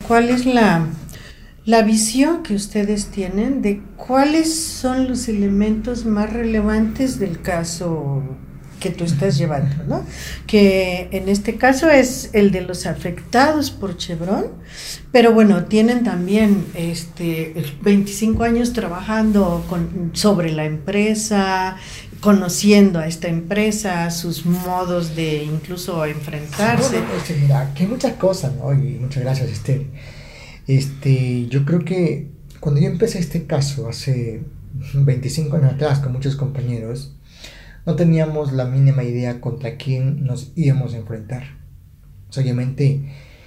cuál es la visión que ustedes tienen de cuáles son los elementos más relevantes del caso que tú estás llevando, ¿no? Que en este caso es el de los afectados por Chevron, pero bueno, tienen también 25 años trabajando sobre la empresa, conociendo a esta empresa, sus modos de incluso enfrentarse. Mira, que hay muchas cosas, ¿no? Y muchas gracias, Esther. Yo creo que cuando yo empecé este caso hace 25 años atrás con muchos compañeros, no teníamos la mínima idea contra quién nos íbamos a enfrentar. O sea, obviamente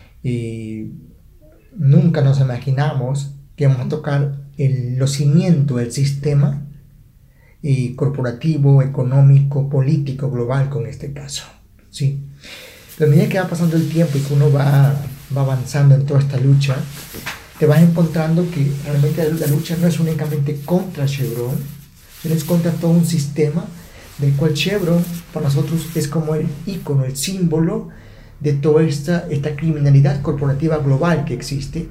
nunca nos imaginamos que íbamos a tocar los cimientos del sistema corporativo, económico, político, global con este caso, ¿sí? Pero a medida que va pasando el tiempo y que uno va avanzando en toda esta lucha, te vas encontrando que realmente la lucha no es únicamente contra Chevron, sino es contra todo un sistema del cual Chevron para nosotros es como el ícono, el símbolo de toda esta criminalidad corporativa global que existe.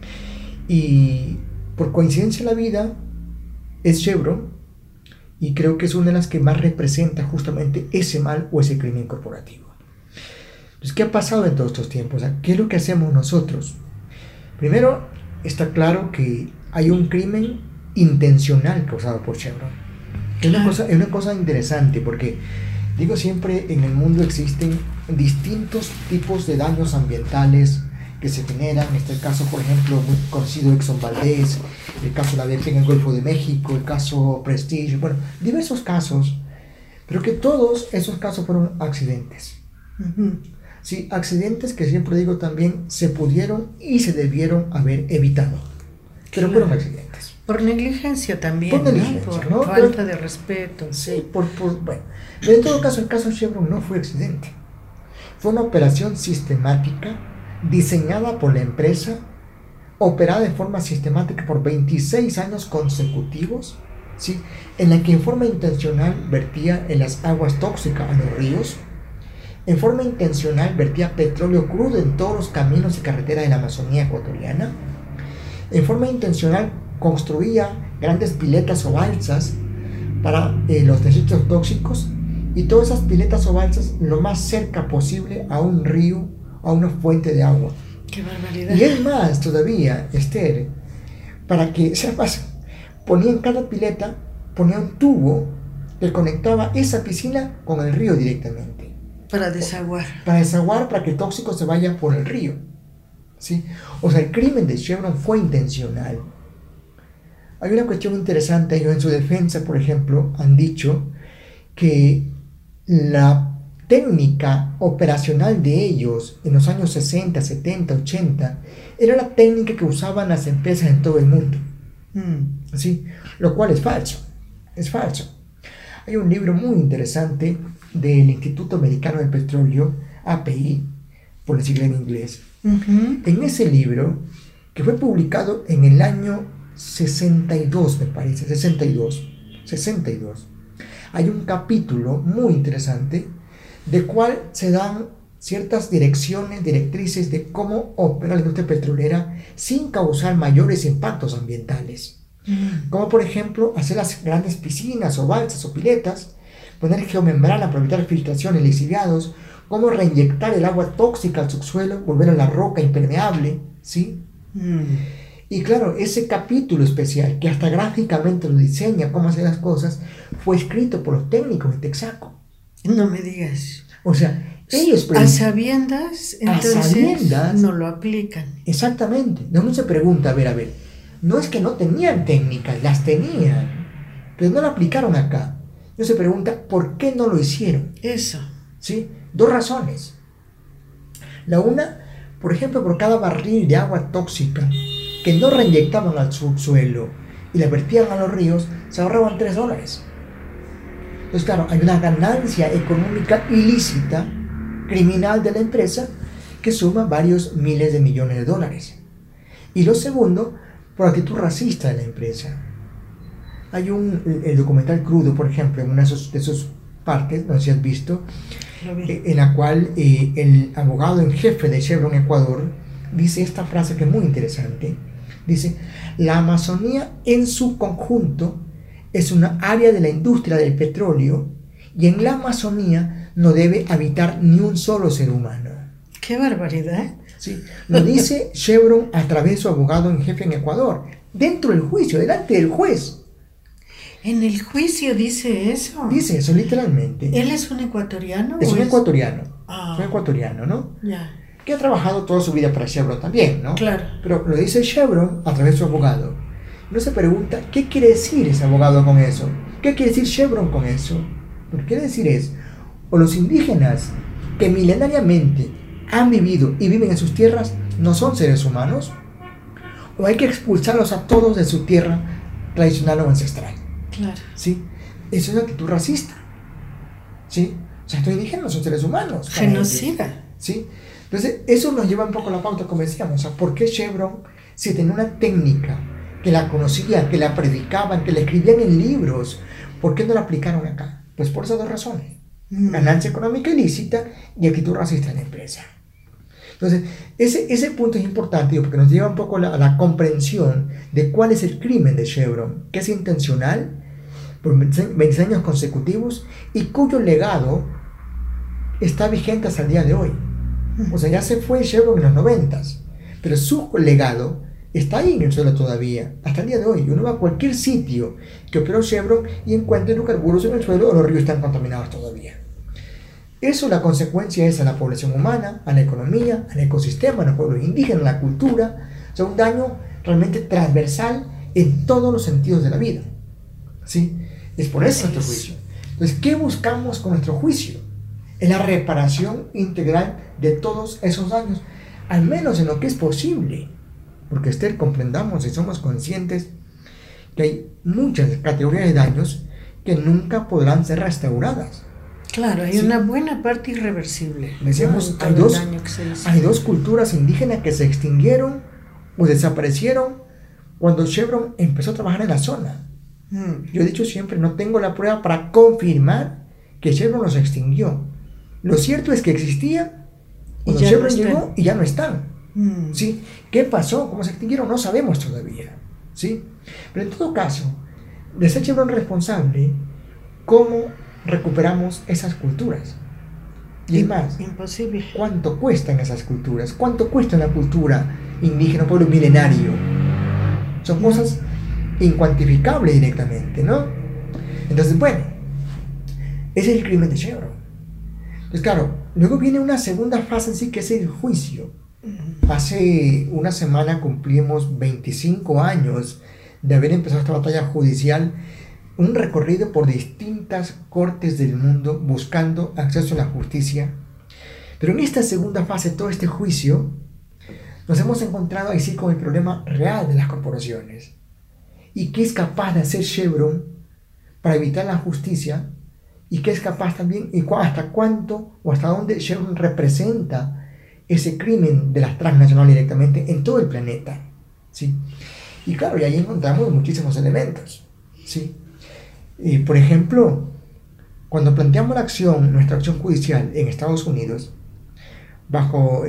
Y por coincidencia en la vida es Chevron, y creo que es una de las que más representa justamente ese mal o ese crimen corporativo. Entonces, ¿qué ha pasado en todos estos tiempos? ¿Qué es lo que hacemos nosotros? Primero, está claro que hay un crimen intencional causado por Chevron. Claro. Es una cosa interesante porque, digo siempre, en el mundo existen distintos tipos de daños ambientales que se generan. En este caso, por ejemplo, muy conocido Exxon Valdez, el caso de la BP en el Golfo de México, el caso Prestige, bueno, diversos casos, pero que todos esos casos fueron accidentes. Uh-huh. Sí, accidentes que siempre digo también se pudieron y se debieron haber evitado, pero claro, fueron accidentes. Por negligencia también, por negligencia, ¿no? Por falta de respeto. Sí, bueno. Pero en todo caso, el caso Chevron no fue accidente. Fue una operación sistemática diseñada por la empresa, operada de forma sistemática por 26 años consecutivos, ¿sí? En la que en forma intencional vertía en las aguas tóxicas a los ríos, en forma intencional vertía petróleo crudo en todos los caminos y carreteras de la Amazonía ecuatoriana, en forma intencional construía grandes piletas o balsas para los desechos tóxicos, y todas esas piletas o balsas lo más cerca posible a un río, a una fuente de agua. ¡Qué barbaridad! Y es más todavía, Esther, para que sepas, ponía en cada pileta, ponía un tubo que conectaba esa piscina con el río directamente. Para desaguar. Para que el tóxico se vaya por el río, ¿sí? O sea, el crimen de Chevron fue intencional. Hay una cuestión interesante, ellos en su defensa, por ejemplo, han dicho que la técnica operacional de ellos en los años 60, 70, 80 era la técnica que usaban las empresas en todo el mundo. ¿Sí? Lo cual es falso. Hay un libro muy interesante del Instituto Americano del Petróleo, API, por la sigla en inglés. Uh-huh. En ese libro, que fue publicado en el año 62, me parece, 62, hay un capítulo muy interesante de cual se dan ciertas directrices de cómo opera la industria petrolera sin causar mayores impactos ambientales. Como por ejemplo hacer las grandes piscinas o balsas o piletas, poner geomembrana para evitar filtraciones, lixiviados, cómo reinyectar el agua tóxica al subsuelo, volver a la roca impermeable, ¿sí? Y claro, ese capítulo especial, que hasta gráficamente lo diseña, cómo hacer las cosas, fue escrito por los técnicos de Texaco. No me digas. O sea, ellos... A sabiendas, entonces no lo aplican. Exactamente. Uno se pregunta, a ver, no es que no tenían técnicas, las tenían, pero no la aplicaron acá. Uno se pregunta, ¿por qué no lo hicieron? Eso. ¿Sí? 2 razones. La una, por ejemplo, por cada barril de agua tóxica que no reinyectaban al subsuelo y la vertían a los ríos, se ahorraban $3. Entonces, claro, hay una ganancia económica ilícita, criminal de la empresa, que suma varios miles de millones de dólares. Y lo segundo, por actitud racista de la empresa. Hay el documental Crudo, por ejemplo, en una de sus partes, no sé si has visto, en la cual el abogado en jefe de Chevron Ecuador dice esta frase que es muy interesante. Dice, la Amazonía en su conjunto es una área de la industria del petróleo y en la Amazonía no debe habitar ni un solo ser humano. ¡Qué barbaridad! Sí, lo dice Chevron a través de su abogado en jefe en Ecuador, dentro del juicio, delante del juez. En el juicio dice eso. Dice eso literalmente. ¿Él es un ecuatoriano? Es un ecuatoriano. Ah. Es un ecuatoriano, ¿no? Ya. Que ha trabajado toda su vida para Chevron también, ¿no? Claro. Pero lo dice Chevron a través de su abogado. Uno se pregunta, ¿qué quiere decir ese abogado con eso? ¿Qué quiere decir Chevron con eso? Lo que quiere decir es, o los indígenas que milenariamente han vivido y viven en sus tierras no son seres humanos, o hay que expulsarlos a todos de su tierra tradicional o ancestral. Claro. ¿Sí? Eso es una actitud racista. ¿Sí? O sea, estos indígenas no son seres humanos. Genocida. ¿Sí? Entonces, eso nos lleva un poco a la pauta, como decíamos. O sea, ¿por qué Chevron, si tenía una técnica que la conocían, que la predicaban, que la escribían en libros, ¿por qué no la aplicaron acá? Pues por esas dos razones. Ganancia económica ilícita y actitud racista en la empresa. Entonces, ese punto es importante porque nos lleva un poco a la comprensión de cuál es el crimen de Chevron, que es intencional por 26 años consecutivos y cuyo legado está vigente hasta el día de hoy. O sea, ya se fue Chevron en los 90s, pero su legado está ahí en el suelo todavía, hasta el día de hoy. Uno va a cualquier sitio que operó Chevron y encuentra hidrocarburos en el suelo o los ríos están contaminados todavía. Eso, la consecuencia es a la población humana, a la economía, al ecosistema, a los pueblos indígenas, a la cultura. O sea, un daño realmente transversal en todos los sentidos de la vida. ¿Sí? Es por eso nuestro juicio. Entonces, ¿qué buscamos con nuestro juicio? Es la reparación integral de todos esos daños, al menos en lo que es posible. Porque, Esther, comprendamos y somos conscientes que hay muchas categorías de daños que nunca podrán ser restauradas. Claro, hay una buena parte irreversible. Decíamos, hay dos culturas indígenas que se extinguieron o desaparecieron cuando Chevron empezó a trabajar en la zona. Yo he dicho siempre, no tengo la prueba para confirmar que Chevron los extinguió. Lo cierto es que existían cuando Chevron llegó y ya no están. ¿Sí? ¿Qué pasó? ¿Cómo se extinguieron? No sabemos todavía. ¿Sí? Pero en todo caso, de ser Chevron responsable, ¿cómo recuperamos esas culturas? Y es más, imposible. ¿Cuánto cuestan esas culturas? ¿Cuánto cuesta una cultura indígena, pueblo milenario? Son cosas incuantificables directamente, ¿no? Entonces, bueno, ese es el crimen de Chevron. Entonces, claro, luego viene una segunda fase en sí, que es el juicio. Hace una semana cumplimos 25 años de haber empezado esta batalla judicial, un recorrido por distintas cortes del mundo buscando acceso a la justicia. Pero en esta segunda fase, todo este juicio, nos hemos encontrado ahí sí con el problema real de las corporaciones. ¿Y qué es capaz de hacer Chevron para evitar la justicia? ¿Y qué es capaz también, y hasta cuánto o hasta dónde Chevron representa ese crimen de las transnacionales directamente en todo el planeta? ¿Sí? Y claro, y ahí encontramos muchísimos elementos. ¿Sí? Por ejemplo, cuando planteamos nuestra acción judicial en Estados Unidos, bajo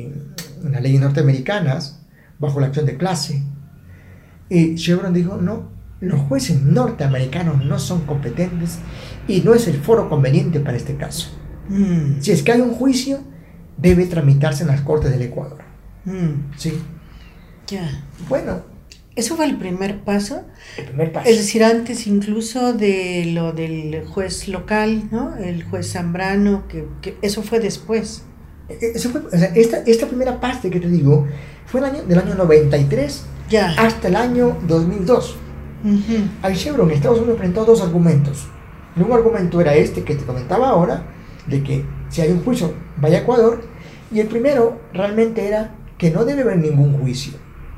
las leyes norteamericanas, bajo la acción de clase, Chevron dijo, no, los jueces norteamericanos no son competentes y no es el foro conveniente para este caso. Si es que hay un juicio, debe tramitarse en las Cortes del Ecuador. ¿Sí? Ya. Bueno, ¿eso fue el primer paso? El primer paso. Es decir, antes incluso de lo del juez local, ¿no? El juez Zambrano, que eso fue después. Eso fue, o sea, esta primera parte que te digo fue del año 93 ya. Hasta el año 2002. Al Chevron, Estados Unidos presentó dos argumentos. Un argumento era este que te comentaba ahora, de que si hay un juicio, vaya a Ecuador. Y el primero realmente era que no debe haber ningún juicio.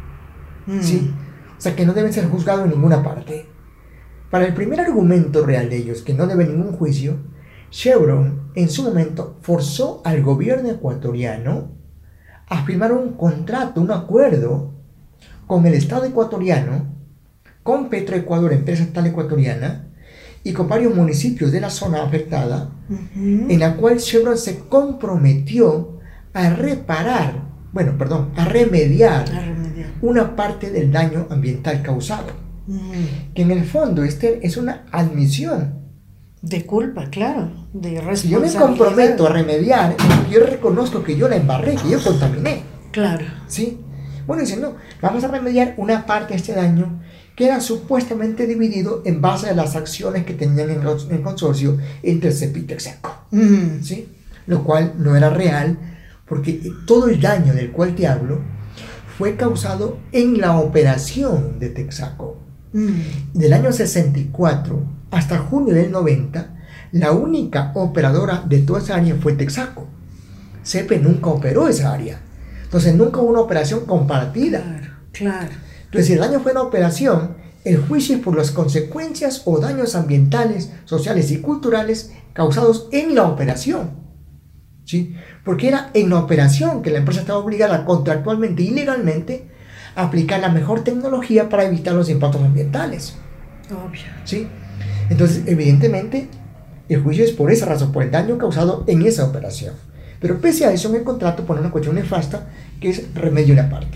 ¿Sí? O sea, que no deben ser juzgados en ninguna parte. Para el primer argumento real de ellos, que no debe ningún juicio, Chevron en su momento forzó al gobierno ecuatoriano a firmar un contrato, un acuerdo con el Estado ecuatoriano, con Petroecuador, empresa estatal ecuatoriana, y con varios municipios de la zona afectada, en la cual Chevron se comprometió a reparar bueno, perdón, a remediar A remediar. una parte del daño ambiental causado. Que en el fondo es una admisión. De culpa, claro, de responsabilidad. Si yo me comprometo a remediar, yo reconozco que yo la embarré, que yo contaminé. Claro. ¿Sí? Bueno, dicen, no, vamos a remediar una parte de este daño que era supuestamente dividido en base a las acciones que tenían en el consorcio entre CEP y Texaco. ¿Sí? Lo cual no era real, porque todo el daño del cual te hablo fue causado en la operación de Texaco. Del año 64 hasta junio del 90, la única operadora de toda esa área fue Texaco. CEP nunca operó esa área. Entonces nunca hubo una operación compartida. Claro, claro. Entonces, si el daño fue una operación, el juicio es por las consecuencias o daños ambientales, sociales y culturales causados en la operación. ¿Sí? Porque era en la operación que la empresa estaba obligada contractualmente y legalmente a aplicar la mejor tecnología para evitar los impactos ambientales. Obvio. ¿Sí? Entonces, evidentemente, el juicio es por esa razón, por el daño causado en esa operación. Pero pese a eso, en el contrato pone una cuestión nefasta que es remedio una parte.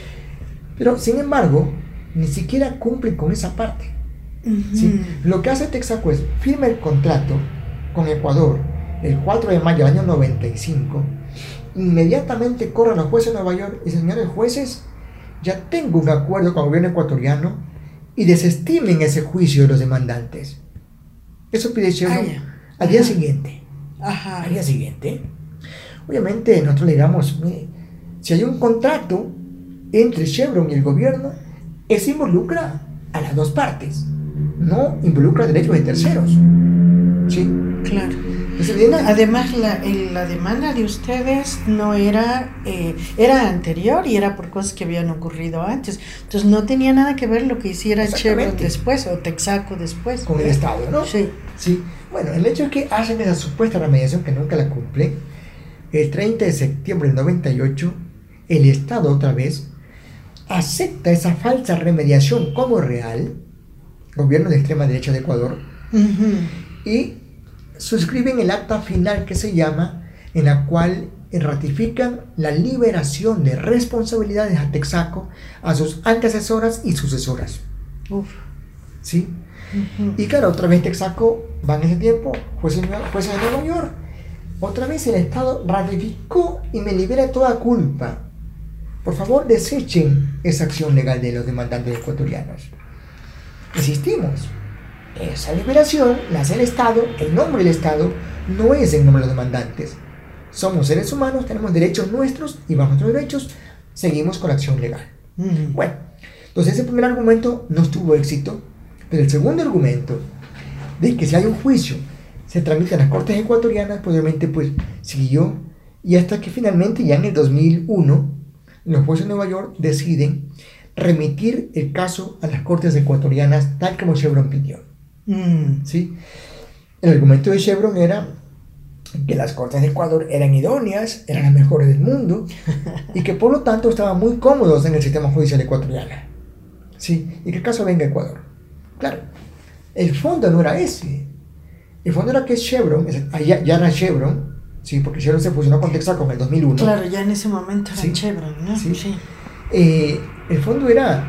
Pero, sin embargo, ni siquiera cumplen con esa parte. ¿Sí? Lo que hace Texaco es firma el contrato con Ecuador el 4 de mayo del año 95. Inmediatamente corren los jueces de Nueva York y dicen, señores jueces, ya tengo un acuerdo con el gobierno ecuatoriano y desestimen ese juicio de los demandantes. Eso pide Chevron al día siguiente. Ajá. Al día siguiente. Obviamente nosotros le digamos, mire, si hay un contrato entre Chevron y el gobierno, eso involucra a las dos partes, no involucra derechos de terceros. ¿Sí? Claro. Entonces, además, la demanda de ustedes no era, era anterior y era por cosas que habían ocurrido antes. Entonces no tenía nada que ver lo que hiciera Chevron después o Texaco después. Con el Estado, ¿no? Sí. Sí. Bueno, el hecho es que hacen esa supuesta remediación que nunca la cumplen. El 30 de septiembre del 98, el Estado otra vez acepta esa falsa remediación como real, gobierno de extrema derecha de Ecuador, y suscriben el acta final que se llama, en la cual ratifican la liberación de responsabilidades a Texaco, a sus antecesoras y sucesoras. ¿Sí? Y claro, otra vez Texaco va en ese tiempo, jueces de Nueva York, otra vez el Estado ratificó y me libera toda culpa. Por favor, desechen esa acción legal de los demandantes ecuatorianos. Insistimos, esa liberación la hace el Estado, el nombre del Estado no es el nombre de los demandantes. Somos seres humanos, tenemos derechos nuestros y bajo nuestros derechos seguimos con la acción legal. Bueno, entonces ese primer argumento no tuvo éxito, pero el segundo argumento de que si hay un juicio se tramita en las cortes ecuatorianas, pues obviamente pues siguió, y hasta que finalmente ya en el 2001 los jueces de Nueva York deciden remitir el caso a las cortes ecuatorianas tal como Chevron pidió. ¿Sí? El argumento de Chevron era que las cortes de Ecuador eran idóneas, eran las mejores del mundo y que por lo tanto estaban muy cómodos en el sistema judicial ecuatoriano. ¿Sí? Y que el caso venga a Ecuador. Claro, el fondo no era ese. El fondo era que Chevron, ya era Chevron, ¿sí? Porque Chevron se fusionó con Texaco en el 2001. Claro, ya en ese momento era, ¿sí?, Chevron, ¿no? Sí. Sí. El fondo era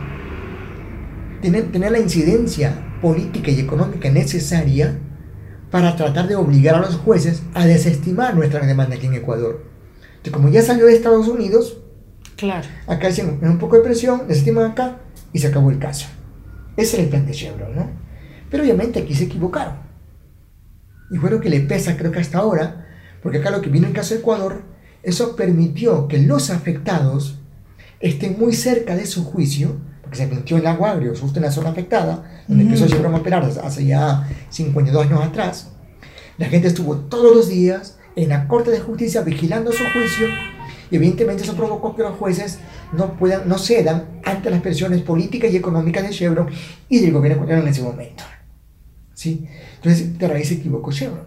tener la incidencia política y económica necesaria para tratar de obligar a los jueces a desestimar nuestra demanda aquí en Ecuador. Entonces, como ya salió de Estados Unidos, claro, acá hicieron un poco de presión, desestiman acá y se acabó el caso. Ese era el plan de Chevron, ¿no? Pero obviamente aquí se equivocaron. Y fue lo que le pesa, creo que hasta ahora, porque acá lo que vino en el caso de Ecuador, eso permitió que los afectados estén muy cerca de su juicio, porque se planteó en Lago Agrio, justo en la zona afectada, donde empezó Chevron a operar hace ya 52 años atrás. La gente estuvo todos los días en la Corte de Justicia vigilando su juicio, y evidentemente eso provocó que los jueces no cedan ante las presiones políticas y económicas de Chevron y del gobierno ecuatoriano en ese momento. ¿Sí? Entonces, de raíz se equivocó Chevron.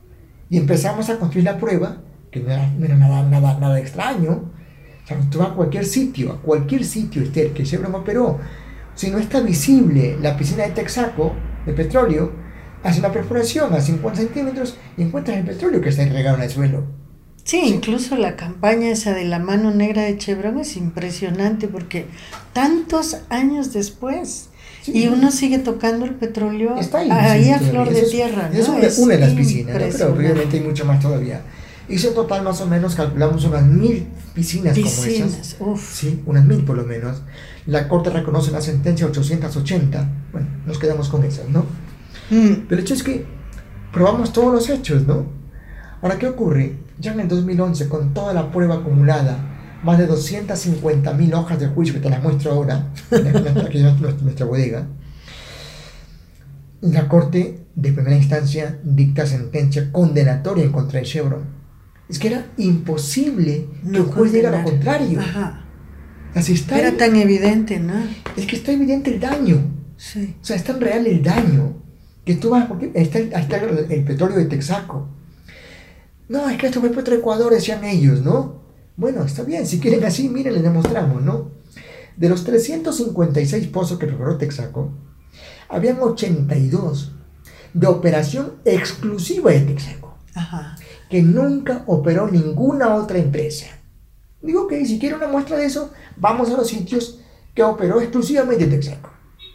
Y empezamos a construir la prueba, que no era nada extraño. O sea, tú vas a cualquier sitio, Esther, que Chevron operó, si no está visible la piscina de Texaco, de petróleo, hace una perforación a 50 centímetros y encuentras el petróleo que está regado en el suelo. Sí, incluso la campaña esa de la mano negra de Chevron es impresionante porque tantos años después Sí, y uno sigue tocando el petróleo está ahí, ahí sí, a todavía. flor de tierra, ¿no? Es una de las piscinas, ¿no? Pero impresionante. obviamente hay mucho más todavía. Hizo en total más o menos, calculamos unas 1000 piscinas como esas. Uf. Sí, unas 1000 por lo menos. La Corte reconoce la sentencia 880. Bueno, nos quedamos con esas, ¿no? Pero el hecho es que probamos todos los hechos, ¿no? Ahora, ¿qué ocurre? Ya en el 2011, con toda la prueba acumulada, más de 250.000 hojas de juicio que te las muestro ahora, aquí en nuestra bodega, la Corte de primera instancia dicta sentencia condenatoria en contra de Chevron. Es que era imposible que el juez diga lo contrario. Ajá. Así está. Era tan evidente, ¿no? Es que está evidente el daño. Sí. O sea, es tan real el daño que tú vas, porque está el petróleo de Texaco. No, es que esto fue Petroecuador, decían ellos, ¿no? Bueno, está bien, si quieren así, miren, les demostramos, ¿no? De los 356 pozos que perforó Texaco, habían 82 de operación exclusiva de Texaco. Ajá. Que nunca operó ninguna otra empresa. Digo que si quiere una muestra de eso, vamos a los sitios que operó exclusivamente Texaco.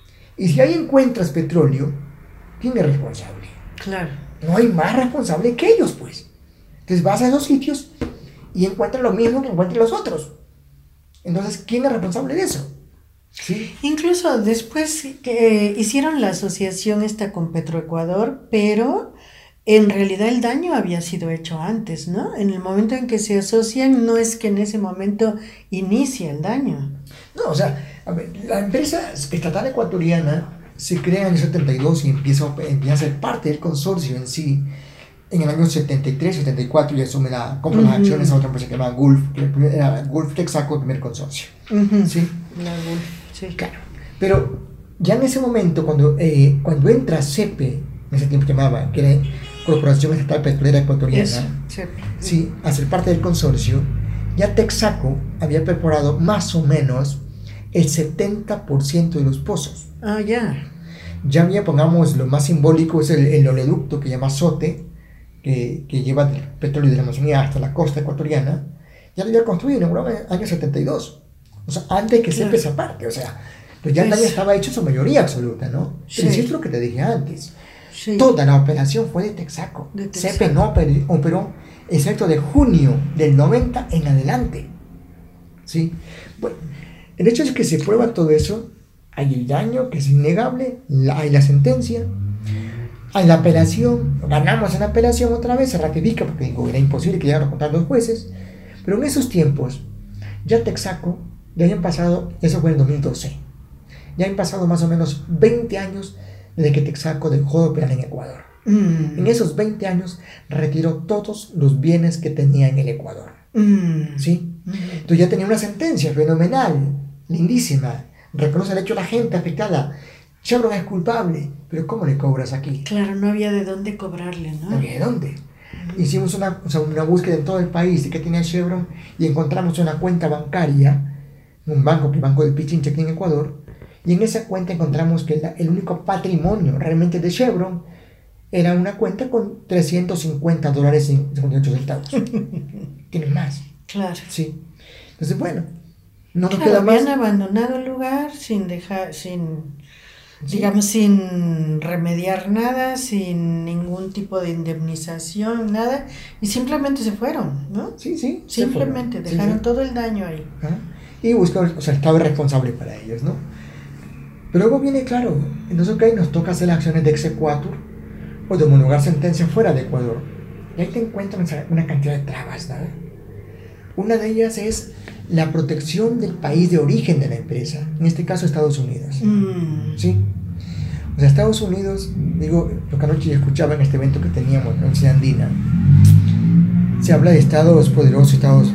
Y si ahí encuentras petróleo, ¿quién es responsable? Claro. No hay más responsable que ellos, pues. Entonces vas a esos sitios y encuentras lo mismo que encuentran los otros. Entonces, ¿quién es responsable de eso? ¿Sí? Incluso después que hicieron la asociación esta con Petroecuador, pero en realidad el daño había sido hecho antes, ¿no? En el momento en que se asocian, no es que en ese momento inicia el daño. No, o sea, a ver, la empresa estatal ecuatoriana se crea en el 72 y empieza a ser parte del consorcio en sí. En el año 73, 74 y asume compra las acciones a otra empresa que se llama Gulf, que era Gulf Texaco, el primer consorcio. ¿Sí? La Gulf, sí. Claro. Pero ya en ese momento, cuando entra CEPE, en ese tiempo llamaba, que era Corporación Estatal Petrolera Ecuatoriana, Eso, CEPE. Sí, a ser parte del consorcio, ya Texaco había perforado más o menos el 70% de los pozos. Ah, ya. Ya había, pongamos, lo más simbólico es el oleoducto que llama SOTE, que lleva el petróleo de la Amazonía hasta la costa ecuatoriana. Ya lo había construido, inaugurado en el año 72. O sea, antes que se empiece aparte. O sea, pues ya el daño estaba hecho en su mayoría absoluta, ¿no? Pero sí es lo que te dije antes. Sí. Toda la operación fue de Texaco. CEPE no operó excepto de junio del 90 en adelante. ¿Sí? Bueno, el hecho es que se prueba todo eso. Hay el daño, que es innegable. Hay la sentencia. Hay la apelación. Ganamos en la apelación otra vez. Se ratifica porque digo, era imposible que llegaran a contar los jueces. Pero en esos tiempos, ya Texaco, ya habían pasado, eso fue en 2012. Ya han pasado más o menos 20 años desde que Texaco dejó de operar en Ecuador. En esos 20 años retiró todos los bienes que tenía en el Ecuador. ¿Sí? Entonces ya tenía una sentencia fenomenal, lindísima. Reconoce el hecho de la gente afectada. Chevron es culpable, pero ¿cómo le cobras aquí? Claro, no había de dónde cobrarle, ¿no? No había de dónde. Hicimos una búsqueda en todo el país de qué tenía Chevron y encontramos una cuenta bancaria, un banco, que es el Banco del Pichincha aquí en Ecuador, y en esa cuenta encontramos que el único patrimonio realmente de Chevron era una cuenta con $350 y 58 centavos. Tienen más. Claro. Sí. Entonces, bueno, no nos claro, queda más. habían abandonado el lugar sin dejar, digamos, sin remediar nada, sin ningún tipo de indemnización, nada, y simplemente se fueron, ¿no? Sí, sí. Simplemente dejaron todo el daño ahí. Y buscaron, o sea, estaba responsable para ellos, ¿no? Pero luego viene, claro, entonces ok, nos toca hacer las acciones de exequatur o de homologar sentencia fuera de Ecuador. Y ahí te encuentran una cantidad de trabas, ¿no? Una de ellas es la protección del país de origen de la empresa, en este caso Estados Unidos. ¿Sí? O sea, Estados Unidos, digo, lo que anoche escuchaba en este evento que teníamos en la Universidad Andina, se habla de estados poderosos, estados...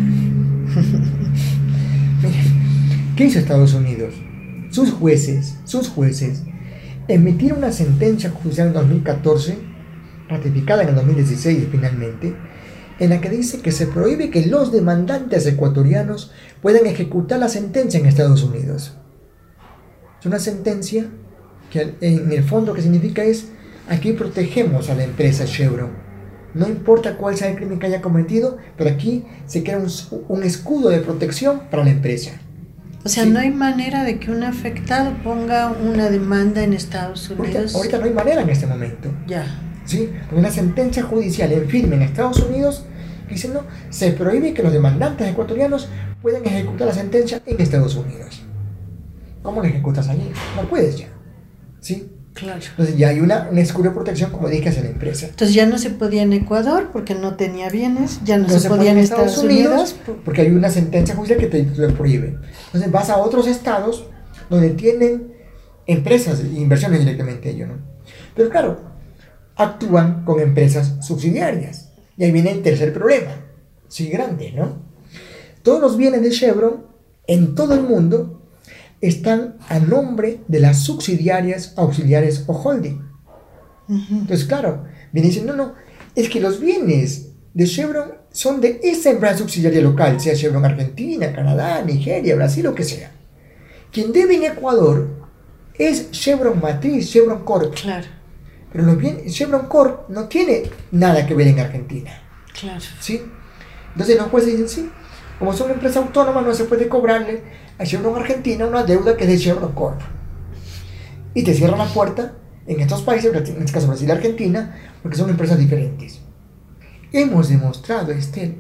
Mira, ¿qué hizo Estados Unidos? Sus jueces, emitieron una sentencia judicial en 2014, ratificada en el 2016 finalmente, en la que dice que se prohíbe que los demandantes ecuatorianos puedan ejecutar la sentencia en Estados Unidos. Es una sentencia que en el fondo lo que significa es, aquí protegemos a la empresa Chevron, No importa cuál sea el crimen que haya cometido, pero aquí se crea un escudo de protección para la empresa. O sea, ¿sí? No hay manera de que un afectado ponga una demanda en Estados Unidos. Ahorita no hay manera en este momento. Ya. ¿Sí? Porque una sentencia judicial en firme en Estados Unidos dice, no, se prohíbe que los demandantes ecuatorianos puedan ejecutar la sentencia en Estados Unidos. ¿Cómo la ejecutas allí? No puedes ya. ¿Sí? Claro. Entonces ya hay un escudo de protección, como dije, hacia la empresa. Entonces ya no se podía en Ecuador porque no tenía bienes, ya no se podía en Estados Unidos porque hay una sentencia judicial que te lo prohíbe. Entonces vas a otros estados donde tienen empresas e inversiones directamente ellos, ¿no? Pero claro, actúan con empresas subsidiarias. Y ahí viene el tercer problema, sí, grande, ¿no? Todos los bienes de Chevron en todo el mundo están a nombre de las subsidiarias, auxiliares o holding. Entonces, claro, viene diciendo, no, es que los bienes de Chevron son de esa empresa subsidiaria local, sea Chevron Argentina, Canadá, Nigeria, Brasil, lo que sea. Quien debe en Ecuador es Chevron Matriz, Chevron Corp. Claro. Pero los bienes, Chevron Corp no tiene nada que ver en Argentina. Claro. ¿Sí? Entonces los jueces dicen, sí, como son una empresa autónoma no se puede cobrarle a Chevron Argentina una deuda que es de Chevron Corp. Y te cierran la puerta en estos países, en este caso Brasil y Argentina, porque son empresas diferentes. Hemos demostrado, Estel,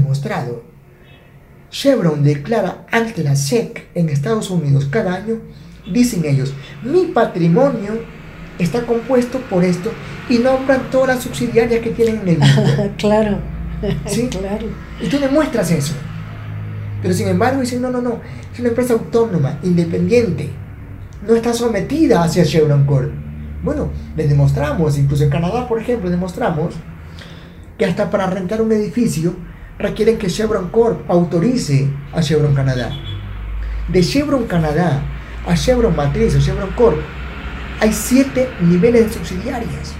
Chevron declara ante la SEC en Estados Unidos cada año, dicen ellos, mi patrimonio está compuesto por esto, y nombran todas las subsidiarias que tienen en el mundo. Claro. ¿Sí? Claro. Y tú demuestras eso. Pero sin embargo dicen, no, es una empresa autónoma, independiente, no está sometida hacia Chevron Corp. Bueno, les demostramos, incluso en Canadá, por ejemplo, demostramos que hasta para rentar un edificio requieren que Chevron Corp autorice a Chevron Canadá. De Chevron Canadá a Chevron Matriz o Chevron Corp hay 7 niveles de subsidiarias.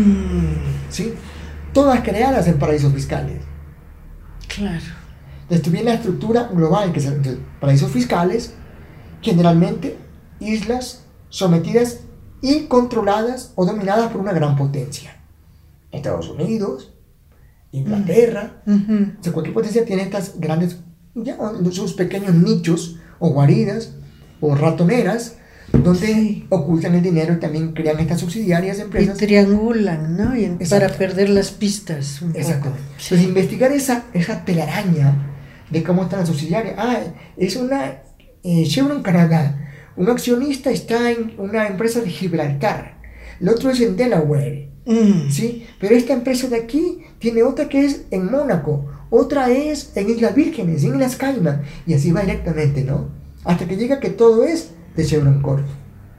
¿Sí? Todas creadas en paraísos fiscales. Claro. Entonces viene la estructura global, que son paraísos fiscales, generalmente islas sometidas y controladas o dominadas por una gran potencia. Estados Unidos, Inglaterra, o sea, cualquier potencia tiene estas grandes, ya, sus pequeños nichos o guaridas o ratoneras, donde ocultan el dinero y también crean estas subsidiarias de empresas. Y triangulan, ¿no? Para perder las pistas. Exactamente. Sí. Entonces, investigar esa telaraña de cómo están las subsidiarias. Es una Chevron Canadá. Un accionista está en una empresa de Gibraltar. El otro es en Delaware. ¿Sí? Pero esta empresa de aquí tiene otra que es en Mónaco. Otra es en Islas Vírgenes, en Islas Caimán. Y así va directamente, ¿no? Hasta que llega que todo es de Chevron Corp.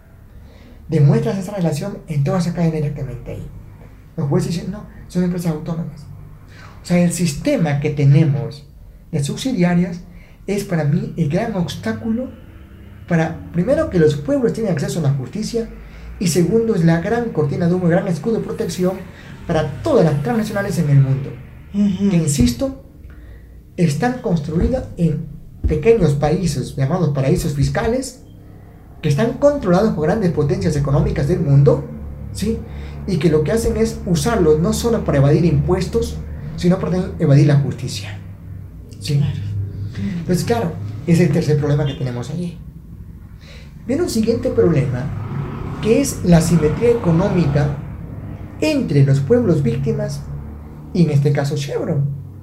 Demuestras esa relación, en todas se caen directamente ahí. Los jueces dicen, no, son empresas autónomas. O sea, el sistema que tenemos de subsidiarias es para mí el gran obstáculo para, primero, que los pueblos tengan acceso a la justicia, y segundo, es la gran cortina de humo, el gran escudo de protección para todas las transnacionales en el mundo. Que, insisto, están construidas en pequeños países llamados paraísos fiscales, que están controlados por grandes potencias económicas del mundo, ¿sí? Y que lo que hacen es usarlos no solo para evadir impuestos, sino para evadir la justicia, ¿sí? Claro. Entonces, claro, ese es el tercer problema que tenemos allí. Viene un siguiente problema, que es la asimetría económica entre los pueblos víctimas y, en este caso, Chevron.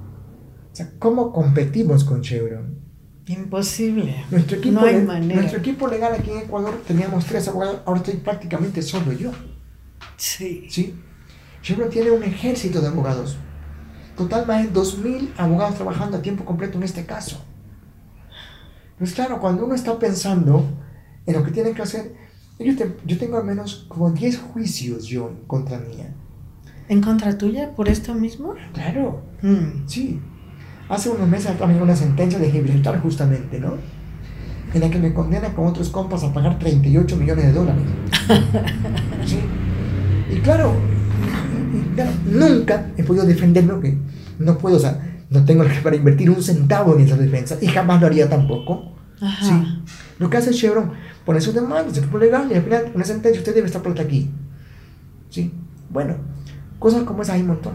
O sea, ¿cómo competimos con Chevron? Imposible. Nuestro equipo, no hay manera. Nuestro equipo legal aquí en Ecuador teníamos 3 abogados, ahora estoy prácticamente solo yo. Sí. ¿Sí? Chevron tiene un ejército de abogados. Total, más de 2.000 abogados trabajando a tiempo completo en este caso. Pues claro, cuando uno está pensando en lo que tienen que hacer, yo tengo al menos como 10 juicios yo en contra mía. ¿En contra tuya? ¿Por esto mismo? Claro, sí. Hace unos meses también una sentencia de Gibraltar justamente, ¿no? En la que me condena con otros compas a pagar $38 millones. ¿Sí? Y claro, nunca he podido defenderme, que no puedo, o sea, no tengo para invertir un centavo en esa defensa, y jamás lo haría tampoco. Ajá. ¿Sí? Lo que hace Chevron, pone sus demandas, equipo legal, y al final, una sentencia, usted debe estar plata aquí. ¿Sí? Bueno, cosas como esas hay montones.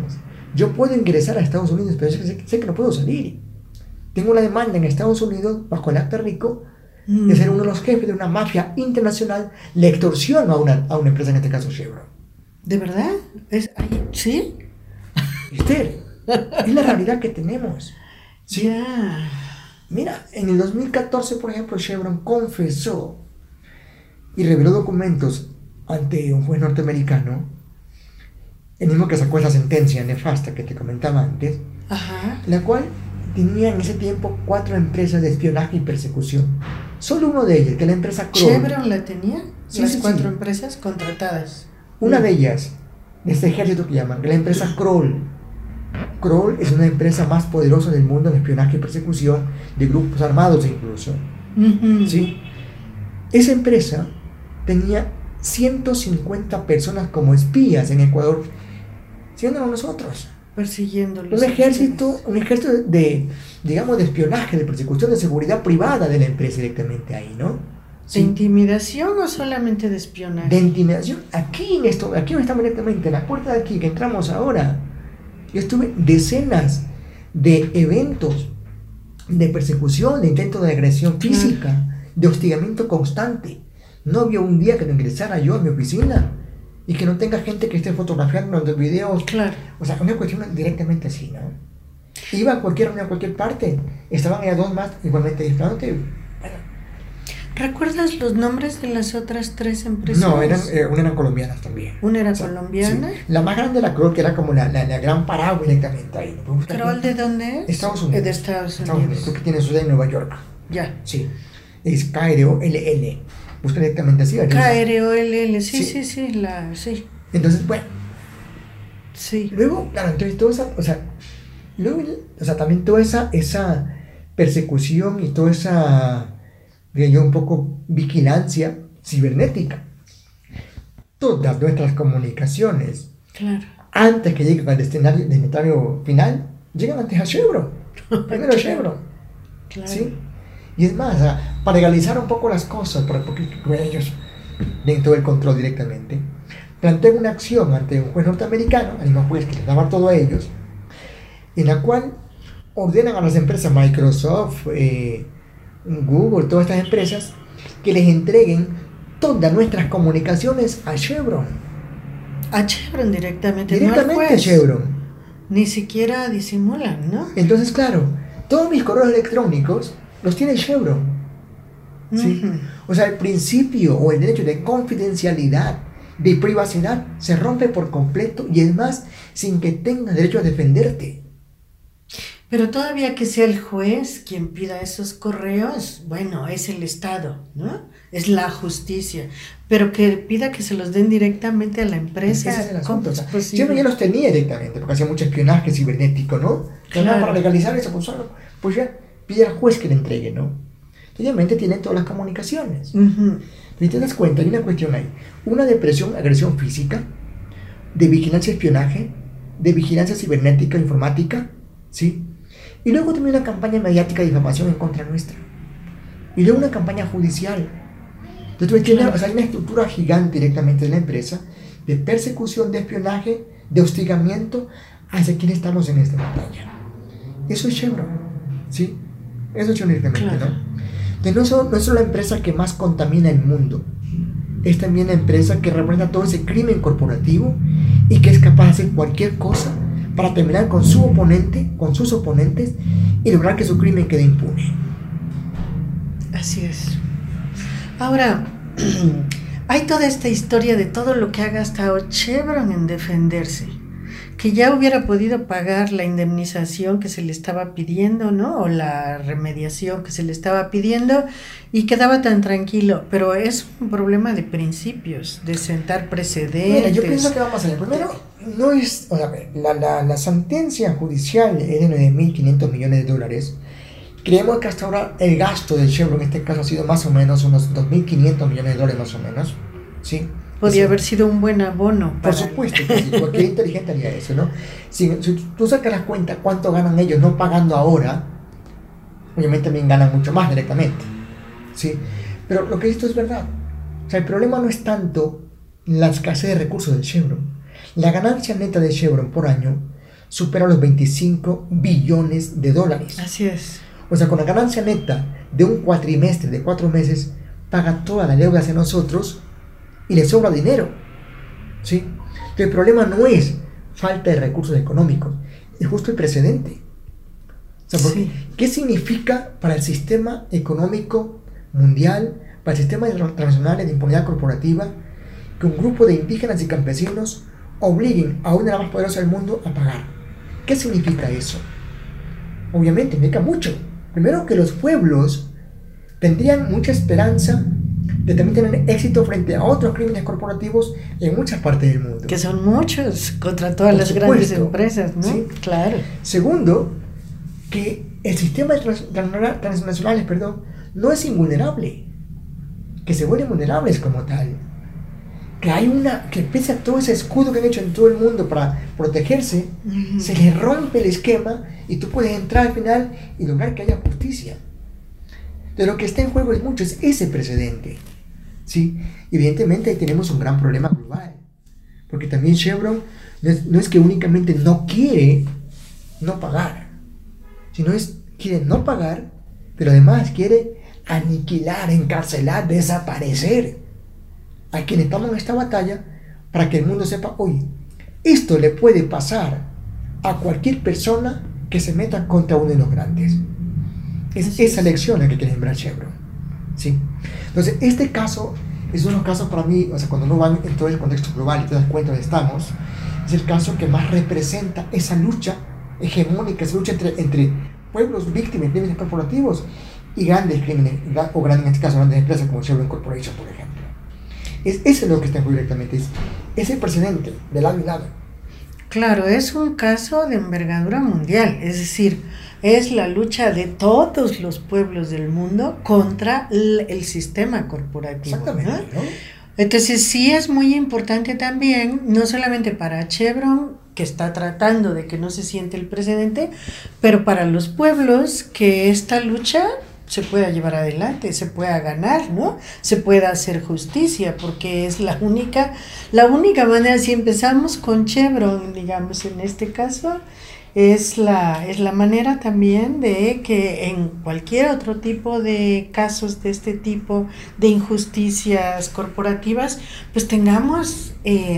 Yo puedo ingresar a Estados Unidos, pero sé que no puedo salir. Tengo una demanda en Estados Unidos, bajo el acta RICO, de ser uno de los jefes de una mafia internacional. Le extorsiono a una empresa, en este caso Chevron. ¿De verdad? ¿Sí? Esther, es la realidad que tenemos. ¿Sí? Ya. Mira, en el 2014, por ejemplo, Chevron confesó y reveló documentos ante un juez norteamericano, el mismo que sacó esa sentencia nefasta que te comentaba antes, Ajá. la cual tenía en ese tiempo 4 empresas de espionaje y persecución. Solo uno de ellas, que es la empresa Kroll. ¿Chevron la tenía? Sí, Las sí, 4 sí. empresas contratadas. Una de ellas, de este ejército que llaman, la empresa Kroll. Kroll es una empresa más poderosa del mundo en espionaje y persecución de grupos armados incluso. ¿Sí? Esa empresa tenía 150 personas como espías en Ecuador, siéndonos nosotros. Persiguiéndolos. Un ejército de, digamos, de espionaje, de persecución, de seguridad privada de la empresa directamente ahí, ¿no? ¿De intimidación o solamente de espionaje? De intimidación. Aquí no estamos directamente, en la puerta de aquí, que entramos ahora. Yo estuve decenas de eventos de persecución, de intento de agresión física, de hostigamiento constante. No había un día que no ingresara yo a mi oficina y que no tenga gente que esté fotografiando los videos. Claro. O sea, una cuestión directamente así, ¿no? Iba a cualquier parte, estaban allá 2 más igualmente disparándote. Bueno. ¿Recuerdas los nombres de las otras 3 empresas? No, eran colombianas también. ¿Una era colombiana? Sí. La más grande era Kroll, que era como la gran paraguas directamente ahí. ¿Kroll de dónde es? Estados Unidos. De Estados Unidos. Creo que tiene su sede en Nueva York. Ya. Sí. Es KROLL. Busca directamente así. KROLL, sí. Sí. Entonces, bueno. Sí. Luego, claro, entonces toda esa, también toda esa persecución y toda esa, diría yo, un poco vigilancia cibernética. Todas nuestras comunicaciones, claro, antes que lleguen al destinatario final, llegan antes a Chevron. Primero a Chevron. Claro. ¿Sí? Y es más, para legalizar un poco las cosas, porque ellos tienen todo el control directamente, plantean una acción ante un juez norteamericano, al mismo juez que les daba todo a ellos, en la cual ordenan a las empresas Microsoft, Google, todas estas empresas, que les entreguen todas nuestras comunicaciones a Chevron. A Chevron directamente, Directamente no al a juez. Chevron. Ni siquiera disimulan, ¿no? Entonces, claro, todos mis correos electrónicos los tiene Chevron. ¿Sí? O sea, el principio o el derecho de confidencialidad, de privacidad, se rompe por completo, y es más, sin que tengas derecho a defenderte. Pero todavía que sea el juez quien pida esos correos, bueno, es el Estado, ¿no? Es la justicia. Pero que pida que se los den directamente a la empresa. Ese es el asunto. O sea, pues, Chevron ya los tenía directamente, porque hacía mucho espionaje cibernético, ¿no? Claro. Para legalizar eso, pues ya pide al juez que le entregue, ¿no? Obviamente tienen todas las comunicaciones. Y te das cuenta, hay una cuestión ahí. Una depresión, agresión física, de vigilancia, espionaje, de vigilancia cibernética, informática, ¿sí? Y luego también una campaña mediática de difamación en contra nuestra. Y luego una campaña judicial. Entonces, claro, o sea, hay una estructura gigante directamente de la empresa, de persecución, de espionaje, de hostigamiento hacia quien estamos en esta batalla. Eso es Chevron, ¿sí? Eso es Chevron directamente, claro, ¿no? Entonces, no es solo la empresa que más contamina el mundo, es también la empresa que representa todo ese crimen corporativo y que es capaz de hacer cualquier cosa para terminar con su oponente, con sus oponentes, y lograr que su crimen quede impune. Así es. Ahora, hay toda esta historia de todo lo que ha gastado Chevron en defenderse, que ya hubiera podido pagar la indemnización que se le estaba pidiendo, ¿no? O la remediación que se le estaba pidiendo, y quedaba tan tranquilo. Pero es un problema de principios, de sentar precedentes. Mira, yo pienso que vamos a ver. Primero, no es, o sea, la sentencia judicial es de $9.500 millones. Creemos que hasta ahora el gasto de Chevron en este caso ha sido más o menos unos $2.500 millones más o menos, ¿sí? Podría haber sido un buen abono. Por supuesto que sí, cualquier inteligente haría eso, ¿no? Si tú sacas la cuenta cuánto ganan ellos no pagando ahora, obviamente también ganan mucho más directamente, ¿sí? Pero lo que esto es verdad. O sea, el problema no es tanto la escasez de recursos de Chevron. La ganancia neta de Chevron por año supera los 25 billones de dólares. Así es. O sea, con la ganancia neta de un cuatrimestre, de 4 meses, paga toda la deuda hacia nosotros y le sobra dinero. ¿Sí? Entonces, el problema no es falta de recursos económicos, es justo el precedente. O sea, porque, ¿qué significa para el sistema económico mundial, para el sistema internacional de impunidad corporativa, que un grupo de indígenas y campesinos obliguen a una de las más poderosas del mundo a pagar? ¿Qué significa eso? Obviamente, significa mucho. Primero, que los pueblos tendrían mucha esperanza de también tener éxito frente a otros crímenes corporativos en muchas partes del mundo. Que son muchos contra todas las grandes empresas, ¿no? ¿Sí? Claro. Segundo, que el sistema transnacional, no es invulnerable, que se vuelven vulnerables como tal, que pese a todo ese escudo que han hecho en todo el mundo para protegerse, se les rompe el esquema y tú puedes entrar al final y lograr que haya justicia. De lo que está en juego es mucho, es ese precedente, ¿sí? Evidentemente ahí tenemos un gran problema global, porque también Chevron no es que únicamente no quiere no pagar, sino quiere no pagar, pero además quiere aniquilar, encarcelar, desaparecer a quienes estamos en esta batalla, para que el mundo sepa, oye, esto le puede pasar a cualquier persona que se meta contra uno de los grandes. Es esa lección la que quiere sembrar Chevron, ¿sí? Entonces, este caso es uno de los casos para mí, o sea, cuando uno va en todo el contexto global y te das cuenta de dónde estamos, es el caso que más representa esa lucha hegemónica, esa lucha entre pueblos víctimas de crímenes corporativos y grandes crímenes, o grandes, en este caso grandes empresas como Chevron Corporation, por ejemplo. Eso es lo que está en juego directamente, es el precedente de lado y lado. Claro, es un caso de envergadura mundial, es decir, es la lucha de todos los pueblos del mundo contra el sistema corporativo. Exactamente, ¿no? Entonces sí es muy importante también, no solamente para Chevron, que está tratando de que no se siente el precedente, pero para los pueblos, que esta lucha se pueda llevar adelante, se pueda ganar, ¿no? Se pueda hacer justicia, porque es la única manera. Si empezamos con Chevron, digamos, en este caso, es la manera también de que en cualquier otro tipo de casos de este tipo de injusticias corporativas, pues tengamos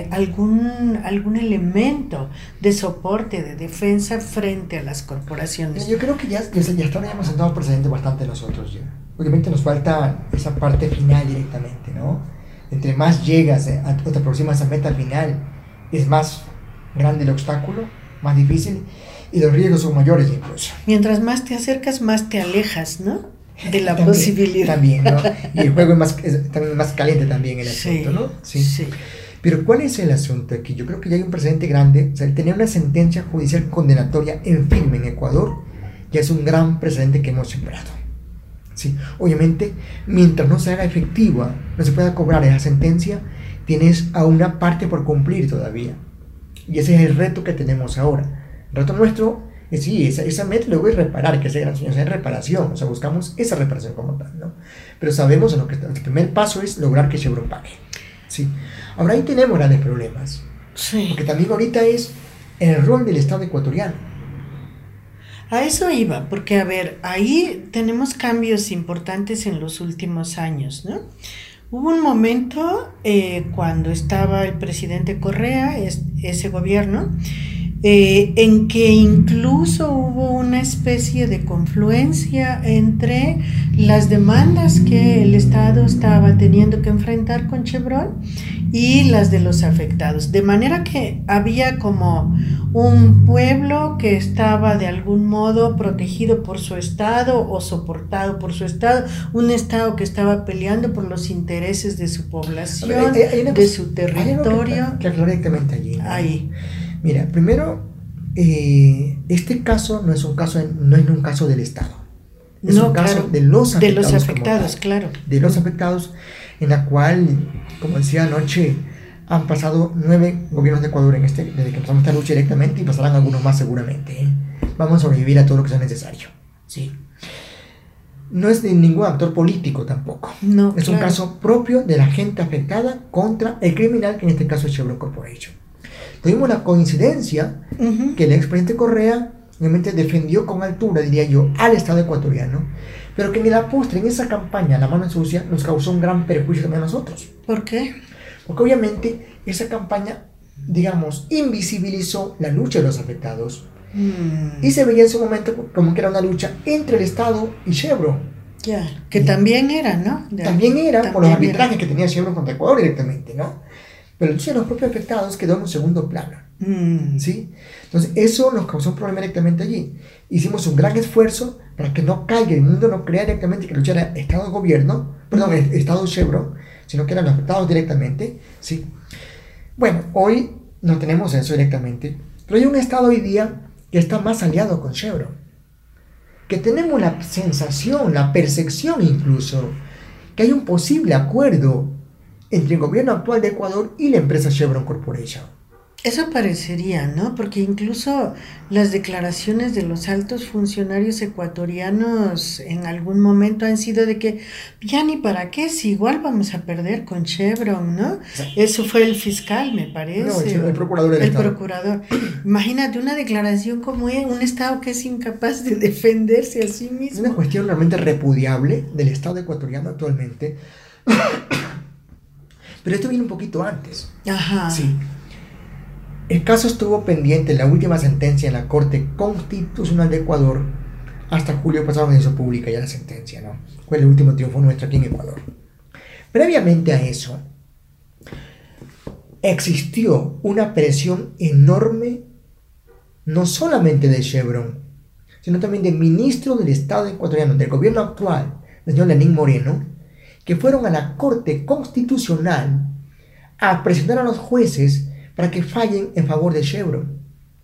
algún elemento de soporte, de defensa frente a las corporaciones. Yo creo que ya hasta ahora ya hemos sentado precedente bastante nosotros ya. Obviamente nos falta esa parte final directamente, ¿no? Entre más llegas o te aproximas a meta final, es más grande el obstáculo, más difícil, y los riesgos son mayores incluso. Mientras más te acercas, más te alejas, ¿no? De la posibilidad. También, ¿no? Y el juego es también más caliente también el asunto, ¿no? Sí. Pero ¿cuál es el asunto aquí? Yo creo que ya hay un precedente grande. O sea, el tener una sentencia judicial condenatoria en firme en Ecuador ya es un gran precedente que hemos sembrado. ¿Sí? Obviamente, mientras no se haga efectiva, no se pueda cobrar esa sentencia, tienes a una parte por cumplir todavía. Y ese es el reto que tenemos ahora. El reto nuestro es, sí, esa meta luego es reparar, que ese gran sueño sea reparación. O sea, buscamos esa reparación como tal, ¿no? Pero sabemos que el primer paso es lograr que Chevron pague. ¿Sí? Ahora ahí tenemos grandes problemas. Sí. Porque también ahorita es el rol del Estado ecuatoriano. A eso iba, porque a ver, ahí tenemos cambios importantes en los últimos años, ¿no? Hubo un momento cuando estaba el presidente Correa, ese gobierno, en que incluso hubo una especie de confluencia entre las demandas que el Estado estaba teniendo que enfrentar con Chevron y las de los afectados, de manera que había como un pueblo que estaba de algún modo protegido por su Estado o soportado por su Estado, un Estado que estaba peleando por los intereses de su población, de su territorio. Que aclarar directamente allí, ¿no? Ahí. Mira, primero, este caso no es un caso del Estado. Es un caso claro, de los afectados. De los afectados, claro. De los afectados, en la cual, como decía anoche, han pasado 9 gobiernos de Ecuador desde que empezamos esta lucha directamente, y pasarán algunos más seguramente. Vamos a sobrevivir a todo lo que sea necesario. Sí. No es de ningún actor político tampoco. No, es un caso propio de la gente afectada contra el criminal, que en este caso es Chevron Corporation. Tuvimos la coincidencia que el expresidente Correa realmente defendió con altura, diría yo, al Estado ecuatoriano, pero que en la postre, en esa campaña, la mano sucia, nos causó un gran perjuicio también a nosotros. ¿Por qué? Porque obviamente esa campaña, digamos, invisibilizó la lucha de los afectados y se veía en su momento como que era una lucha entre el Estado y Chevron. Ya, que también era, ¿no? También era también por los arbitrajes era. que tenía Chevron contra Ecuador directamente, ¿no? Pero entonces los propios afectados quedó en un segundo plano, ¿sí? Entonces eso nos causó un problema directamente allí. Hicimos un gran esfuerzo para que no caiga, el mundo no crea directamente que luchara Estado-Gobierno, perdón, Estado-Chevron, sino que eran los afectados directamente, ¿sí? Bueno, hoy no tenemos eso directamente, pero hay un Estado hoy día que está más aliado con Chevron, que tenemos la sensación, la percepción incluso, que hay un posible acuerdo entre el gobierno actual de Ecuador y la empresa Chevron Corporation. Eso parecería, ¿no? Porque incluso las declaraciones de los altos funcionarios ecuatorianos en algún momento han sido de que ya ni para qué, si igual vamos a perder con Chevron, ¿no? Sí. Eso fue el fiscal, me parece. No, el procurador del Estado. El procurador. Imagínate una declaración como un Estado que es incapaz de defenderse a sí mismo. Es una cuestión realmente repudiable del Estado ecuatoriano actualmente. Pero esto viene un poquito antes. Ajá. Sí. El caso estuvo pendiente en la última sentencia en la Corte Constitucional de Ecuador hasta julio pasado, en eso pública ya la sentencia, ¿no? Fue el último triunfo nuestro aquí en Ecuador. Previamente a eso, existió una presión enorme, no solamente de Chevron, sino también del ministro del Estado ecuatoriano, del gobierno actual, el señor Lenín Moreno, que fueron a la Corte Constitucional a presionar a los jueces para que fallen en favor de Chevron.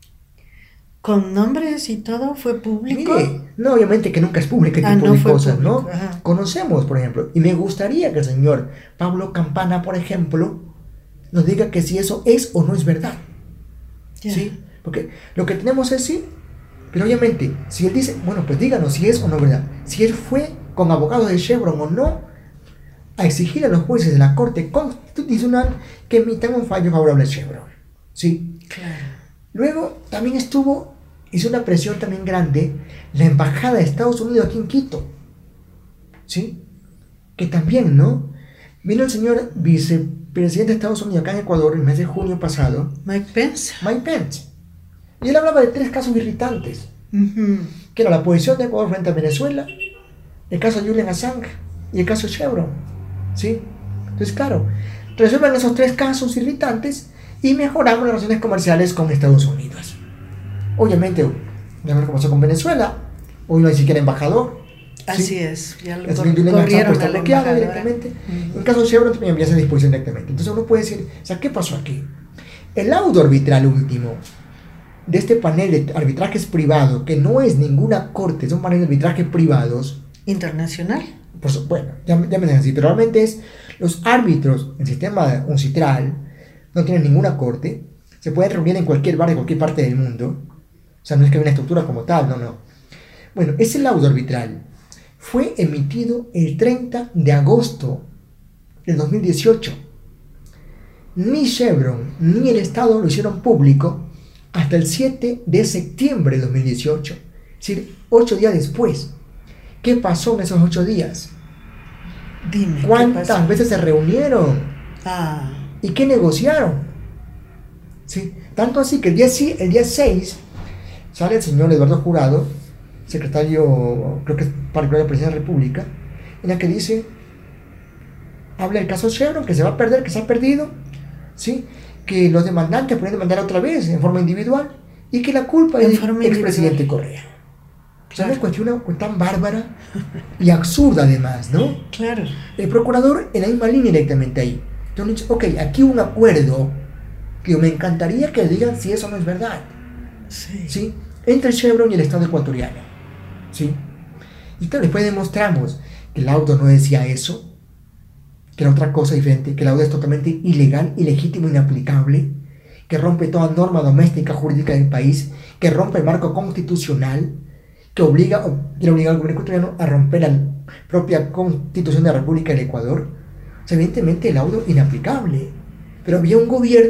¿Con nombres y todo fue público? Mire, no, obviamente que nunca es público este tipo de cosas, público, ¿no? Ajá. Conocemos, por ejemplo, y me gustaría que el señor Pablo Campana, por ejemplo, nos diga que si eso es o no es verdad. Yeah. ¿Sí? Porque lo que tenemos es sí, pero obviamente, si él dice, bueno, pues díganos si es o no es verdad. Si él fue con abogados de Chevron o no, a exigir a los jueces de la Corte Constitucional que emitan un fallo favorable a Chevron. ¿Sí? Claro. Luego también hizo una presión también grande la Embajada de Estados Unidos aquí en Quito. ¿Sí? Que también, ¿no? Vino el señor vicepresidente de Estados Unidos acá en Ecuador en el mes de junio pasado. Mike Pence. Y él hablaba de 3 casos irritantes. Que era la posición de Ecuador frente a Venezuela, el caso de Julian Assange y el caso Chevron. ¿Sí? Entonces, claro, resuelven esos 3 casos irritantes y mejoramos las relaciones comerciales con Estados Unidos. Obviamente, ya lo que pasó con Venezuela, hoy no hay siquiera embajador. Así ¿sí? Es, ya lo corrieron está bloqueado directamente. En caso de Chevron también envíase a disposición directamente. Entonces uno puede decir, o sea, ¿qué pasó aquí? El laudo arbitral último de este panel de arbitrajes privados, que no es ninguna corte, son paneles de arbitrajes privados. ¿Internacional? Pues, bueno, ya me dicen así, pero realmente es los árbitros, el sistema uncitral, no tienen ninguna corte, se pueden reunir en cualquier bar de cualquier parte del mundo, o sea, no es que haya una estructura como tal, no. Bueno, ese laudo arbitral fue emitido el 30 de agosto del 2018. Ni Chevron ni el Estado lo hicieron público hasta el 7 de septiembre de 2018, es decir, 8 días después. ¿Qué pasó en esos 8 días? Dime. ¿Cuántas veces se reunieron? ¿Y qué negociaron? ¿Sí? Tanto así que el día 6 sale el señor Eduardo Jurado, secretario, creo que es particular de la Presidencia de la República, en la que dice, habla del caso Chevron, que se va a perder, que se ha perdido, ¿sí? Que los demandantes pueden demandar otra vez en forma individual y que la culpa es del expresidente Correa. Claro. Es una cuestión tan bárbara y absurda además, ¿no? Claro. El procurador en la misma línea directamente ahí. Entonces, ok, aquí hubo un acuerdo que me encantaría que digan si eso no es verdad. ¿Sí? Entre Chevron y el Estado ecuatoriano. ¿Sí? Y claro, después demostramos que el laudo no decía eso, que era otra cosa diferente, que el laudo es totalmente ilegal, ilegítimo, inaplicable, que rompe toda norma doméstica jurídica del país, que rompe el marco constitucional, que quiere obligar al gobierno ecuatoriano a romper la propia Constitución de la República del Ecuador. O sea, evidentemente el laudo inaplicable, pero había un gobierno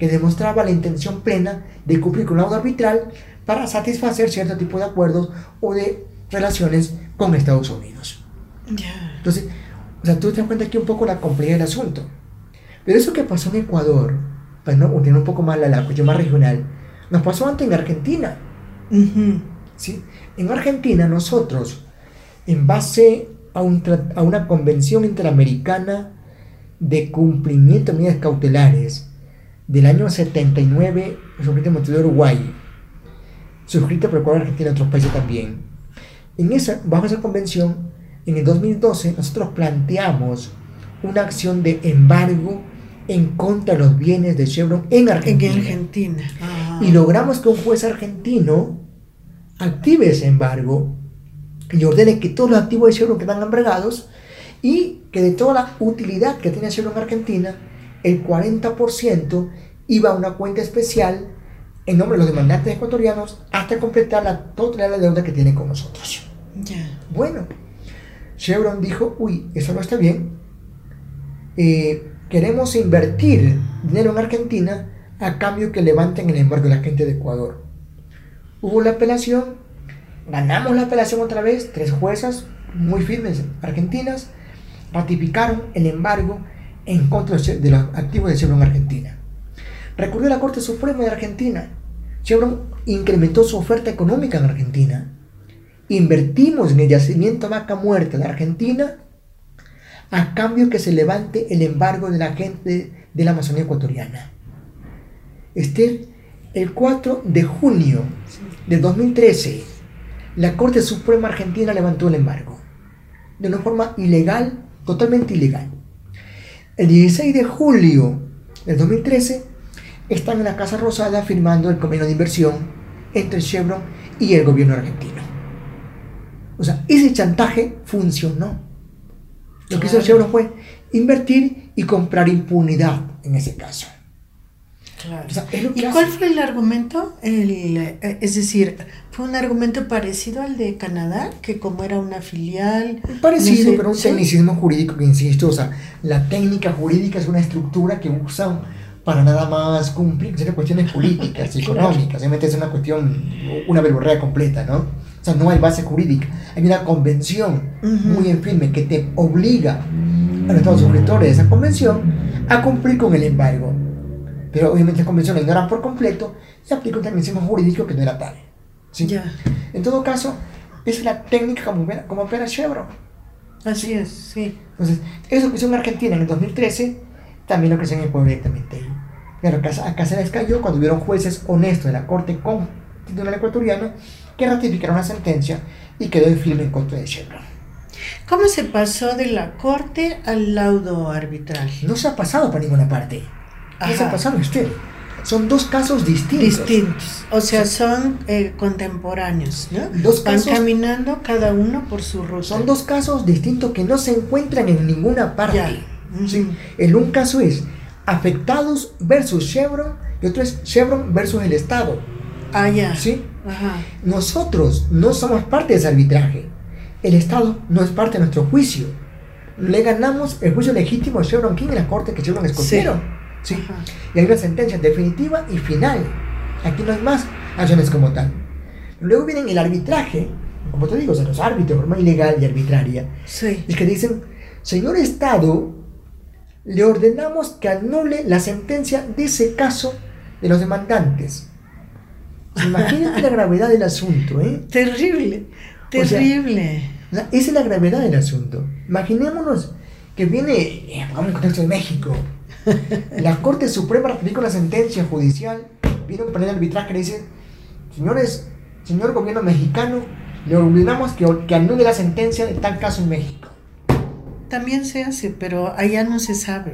que demostraba la intención plena de cumplir con un laudo arbitral para satisfacer cierto tipo de acuerdos o de relaciones con Estados Unidos. Ya. Entonces, o sea, tú te das cuenta aquí un poco la complejidad del asunto. Pero eso que pasó en Ecuador, para no tener un poco más la cuestión más regional, nos pasó antes en Argentina. ¿Sí? En Argentina nosotros, en base a una convención interamericana de cumplimiento de medidas cautelares del año 79, suscrita en Montevideo, Uruguay, suscrita por Ecuador, Argentina y otros países también. Bajo esa convención, en el 2012 nosotros planteamos una acción de embargo en contra de los bienes de Chevron en Argentina. Y logramos que un juez argentino active ese embargo y ordene que todos los activos de Chevron quedan embargados y que de toda la utilidad que tiene Chevron en Argentina, el 40% iba a una cuenta especial en nombre de los demandantes ecuatorianos hasta completar la totalidad de la deuda que tienen con nosotros. Bueno, Chevron dijo, uy, eso no está bien, queremos invertir dinero en Argentina a cambio que levanten el embargo de la gente de Ecuador. Hubo la apelación, ganamos la apelación otra vez, 3 juezas muy firmes argentinas ratificaron el embargo en contra de los activos de Chevron Argentina. Recurrió a la Corte Suprema de Argentina. Chevron incrementó su oferta económica en Argentina. Invertimos en el yacimiento Vaca Muerta de Argentina a cambio que se levante el embargo de la gente de la Amazonía ecuatoriana. El 4 de junio de 2013, la Corte Suprema Argentina levantó el embargo de una forma ilegal, totalmente ilegal. El 16 de julio del 2013 están en la Casa Rosada firmando el convenio de inversión entre Chevron y el gobierno argentino. O sea, ese chantaje funcionó. Lo que hizo Chevron fue invertir y comprar impunidad en ese caso. Claro. O sea, ¿Y cuál fue el argumento? Es decir, ¿fue un argumento parecido al de Canadá? Que como era una filial... Parecido, no sé, pero un ¿sí? tecnicismo jurídico que insisto, o sea, la técnica jurídica es una estructura que usan para nada más cumplir cuestiones políticas y económicas. Obviamente es una cuestión, una verborrea completa, ¿no? O sea, no hay base jurídica. Hay una convención muy en firme que te obliga a los Estados suscriptores de esa convención a cumplir con el embargo. Pero obviamente las convenciones ignoran por completo y aplica un tecnicismo jurídico que no era tal. ¿Sí? Ya. En todo caso, esa es la técnica como opera Chevron. Así es, sí. Entonces, eso que hizo en Argentina en el 2013, también lo que hicieron en Ecuador directamente ahí. Pero acá se les cayó cuando hubieron jueces honestos de la Corte Constitucional Ecuatoriana que ratificaron la sentencia y quedó en firme en contra de Chevron. ¿Cómo se pasó de la Corte al laudo arbitral? No se ha pasado para ninguna parte. ¿Qué se ha pasado usted? Son 2 casos distintos. O sea, son contemporáneos, ¿no? Van caminando cada uno por su ruta. Son 2 casos distintos que no se encuentran en ninguna parte. ¿Sí? El un caso es afectados versus Chevron y otro es Chevron versus el Estado. Ya. ¿Sí? Nosotros no somos parte de ese arbitraje. El Estado no es parte de nuestro juicio. Le ganamos el juicio legítimo a Chevron King en la corte que Chevron escogieron. ¿Sí? Y hay una sentencia definitiva y final. Aquí no hay más acciones como tal. Luego viene el arbitraje, como te digo, o sea, los árbitros de forma ilegal y arbitraria. Sí. Es que dicen, señor Estado, le ordenamos que anule la sentencia de ese caso de los demandantes. Imagínate la gravedad del asunto, ¿eh? Terrible. O sea, esa es la gravedad del asunto. Imaginémonos que viene, pongamos en contexto de México, la Corte Suprema ratifica una sentencia judicial, viene un panel de arbitraje que le dice, señor gobierno mexicano, le ordenamos que anule la sentencia de tal caso en México. También se hace, pero allá no se sabe.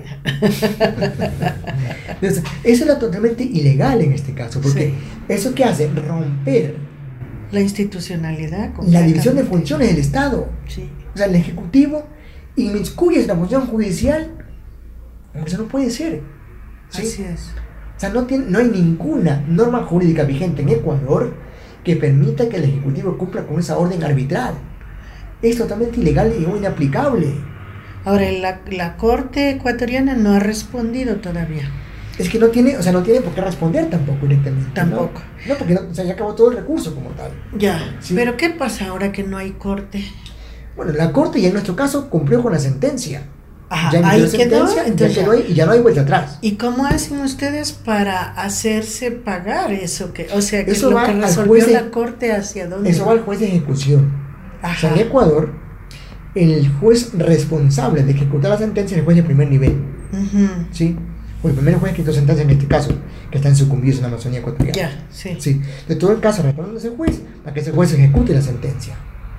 Entonces, eso es totalmente ilegal en este caso, porque eso que hace, romper la institucionalidad, la división de funciones del Estado. Sí. O sea, el Ejecutivo inmiscuye en la función judicial. Eso no puede ser. ¿Sí? Así es. O sea, no hay ninguna norma jurídica vigente en Ecuador que permita que el Ejecutivo cumpla con esa orden arbitral. Es totalmente ilegal y inaplicable. Ahora, la Corte ecuatoriana no ha respondido todavía. Es que no tiene, o sea, no tiene por qué responder tampoco directamente. Tampoco. No, porque no, o sea, ya acabó todo el recurso como tal. Ya, ¿Sí? pero ¿qué pasa ahora que no hay corte? Bueno, la corte ya en nuestro caso cumplió con la sentencia. Ajá, Ya ahí emitió quedó, sentencia, entonces ya quedó ahí y ya no hay vuelta atrás. ¿Y cómo hacen ustedes para hacerse pagar eso que, o sea, que Eso lo va que al resolvió juez de- la corte hacia dónde? Eso va al juez de ejecución. O sea, Ajá. en Ecuador, el juez responsable de ejecutar la sentencia es el juez de primer nivel. Ujú. ¿Sí? O el primer juez que hizo sentencia en este caso, que está en Sucumbíos, en la Amazonía ecuatoriana. Ya, sí. Sí. De todo el caso responde ese juez para que ese juez ejecute la sentencia.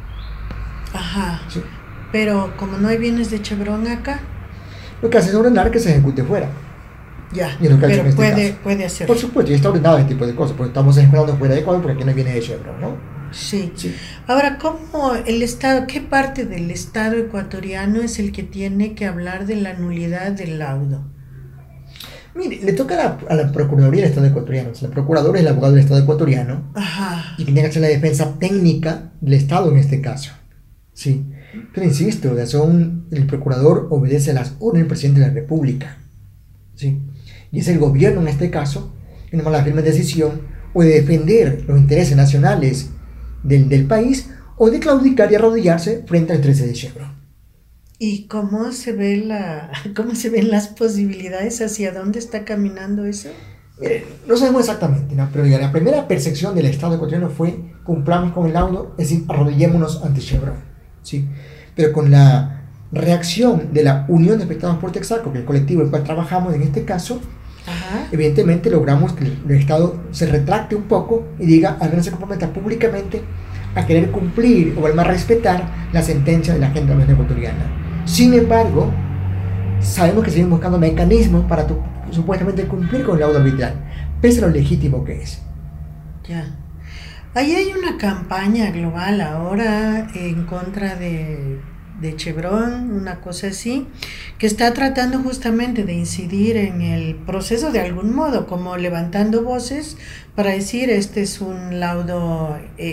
Ajá. ¿Sí? Pero como no hay bienes de Chevron acá, Lo que hace es ordenar que se ejecute fuera. ya. Y es lo que ha hecho Pero en este puede, caso. puede hacerlo. Por supuesto, ya está ordenado ese tipo de cosas, porque estamos ejecutando fuera de Ecuador porque aquí no viene de Chevron, ¿no? Sí. Sí. Ahora, ¿cómo el Estado, qué parte del Estado ecuatoriano es el que tiene que hablar de la nulidad del laudo? Mire, le toca a la Procuraduría del Estado ecuatoriano. O sea, la Procuradora es el abogado del Estado ecuatoriano Ajá. y tiene que hacer la defensa técnica del Estado en este caso. Sí. Pero insisto, el procurador obedece a las órdenes del presidente de la República. ¿Sí? Y es el gobierno en este caso que toma la firme decisión o de defender los intereses nacionales del país o de claudicar y arrodillarse frente al 13 de Chevron. ¿Y cómo se ve cómo se ven las posibilidades, hacia dónde está caminando eso? Mire, no sabemos exactamente, ¿no? Pero ya la primera percepción del Estado ecuatoriano fue cumplamos con el laudo, es decir, arrodillémonos ante Chevron. ¿Sí? Pero con la reacción de la Unión de Afectados por Texaco, que es el colectivo en el cual trabajamos en este caso, Ajá. evidentemente logramos que el Estado se retracte un poco y diga, al menos se comprometa públicamente a querer cumplir o al más respetar la sentencia de la Agenda Nacional Ecuatoriana. Sin embargo, sabemos que seguimos buscando mecanismos para supuestamente cumplir con el laudo arbitral, pese a lo legítimo que es. Ya. Ahí hay una campaña global ahora en contra de Chevron, una cosa así, que está tratando justamente de incidir en el proceso de algún modo, como levantando voces para decir este es un laudo,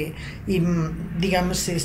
digamos,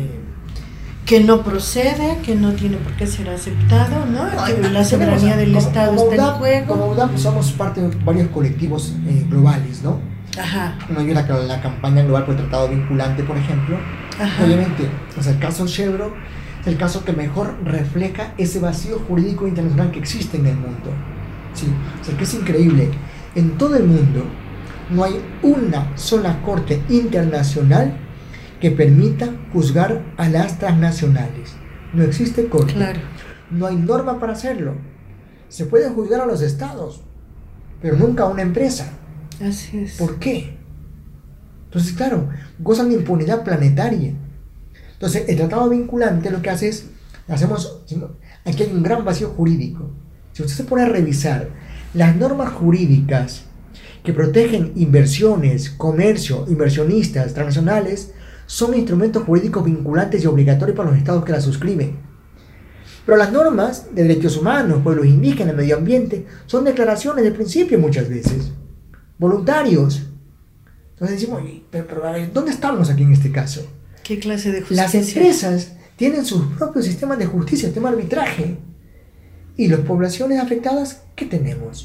que no procede, que no tiene por qué ser aceptado, ¿no? Que la soberanía del Estado está en juego. Como UDAP somos parte de varios colectivos globales, ¿no? Ajá. No hay la campaña global por el tratado vinculante, por ejemplo. Ajá. Obviamente, o sea, el caso Chevron es el caso que mejor refleja ese vacío jurídico internacional que existe en el mundo. Sí, o sea, que es increíble. En todo el mundo no hay una sola corte internacional que permita juzgar a las transnacionales. No existe corte. Claro. No hay norma para hacerlo. Se puede juzgar a los estados, pero nunca a una empresa. Así es. ¿Por qué? Entonces, claro, gozan de impunidad planetaria. Entonces, el tratado vinculante lo que hace es, aquí hay un gran vacío jurídico. Si usted se pone a revisar las normas jurídicas que protegen inversiones, comercio, inversionistas transnacionales, son instrumentos jurídicos vinculantes y obligatorios para los estados que las suscriben. Pero las normas de derechos humanos, pueblos indígenas, medio ambiente, son declaraciones de principio muchas veces, voluntarios. Entonces decimos, pero a ver, ¿dónde estamos aquí en este caso? ¿Qué clase de justicia? Las empresas tienen sus propios sistemas de justicia, sistema de arbitraje. ¿Y las poblaciones afectadas qué tenemos?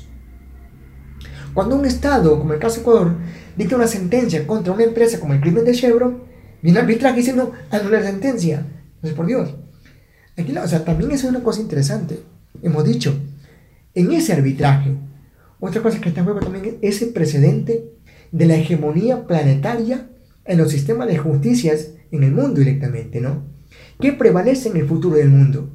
Cuando un Estado, como el caso de Ecuador, dicta una sentencia contra una empresa como el crimen de Chevron, viene el arbitraje y dice, no, anula la sentencia. Entonces, por Dios. Aquí, o sea, también eso es una cosa interesante. Hemos dicho, en ese arbitraje, otra cosa que está en juego también es ese precedente de la hegemonía planetaria en los sistemas de justicias en el mundo directamente, ¿no? ¿Qué prevalece en el futuro del mundo?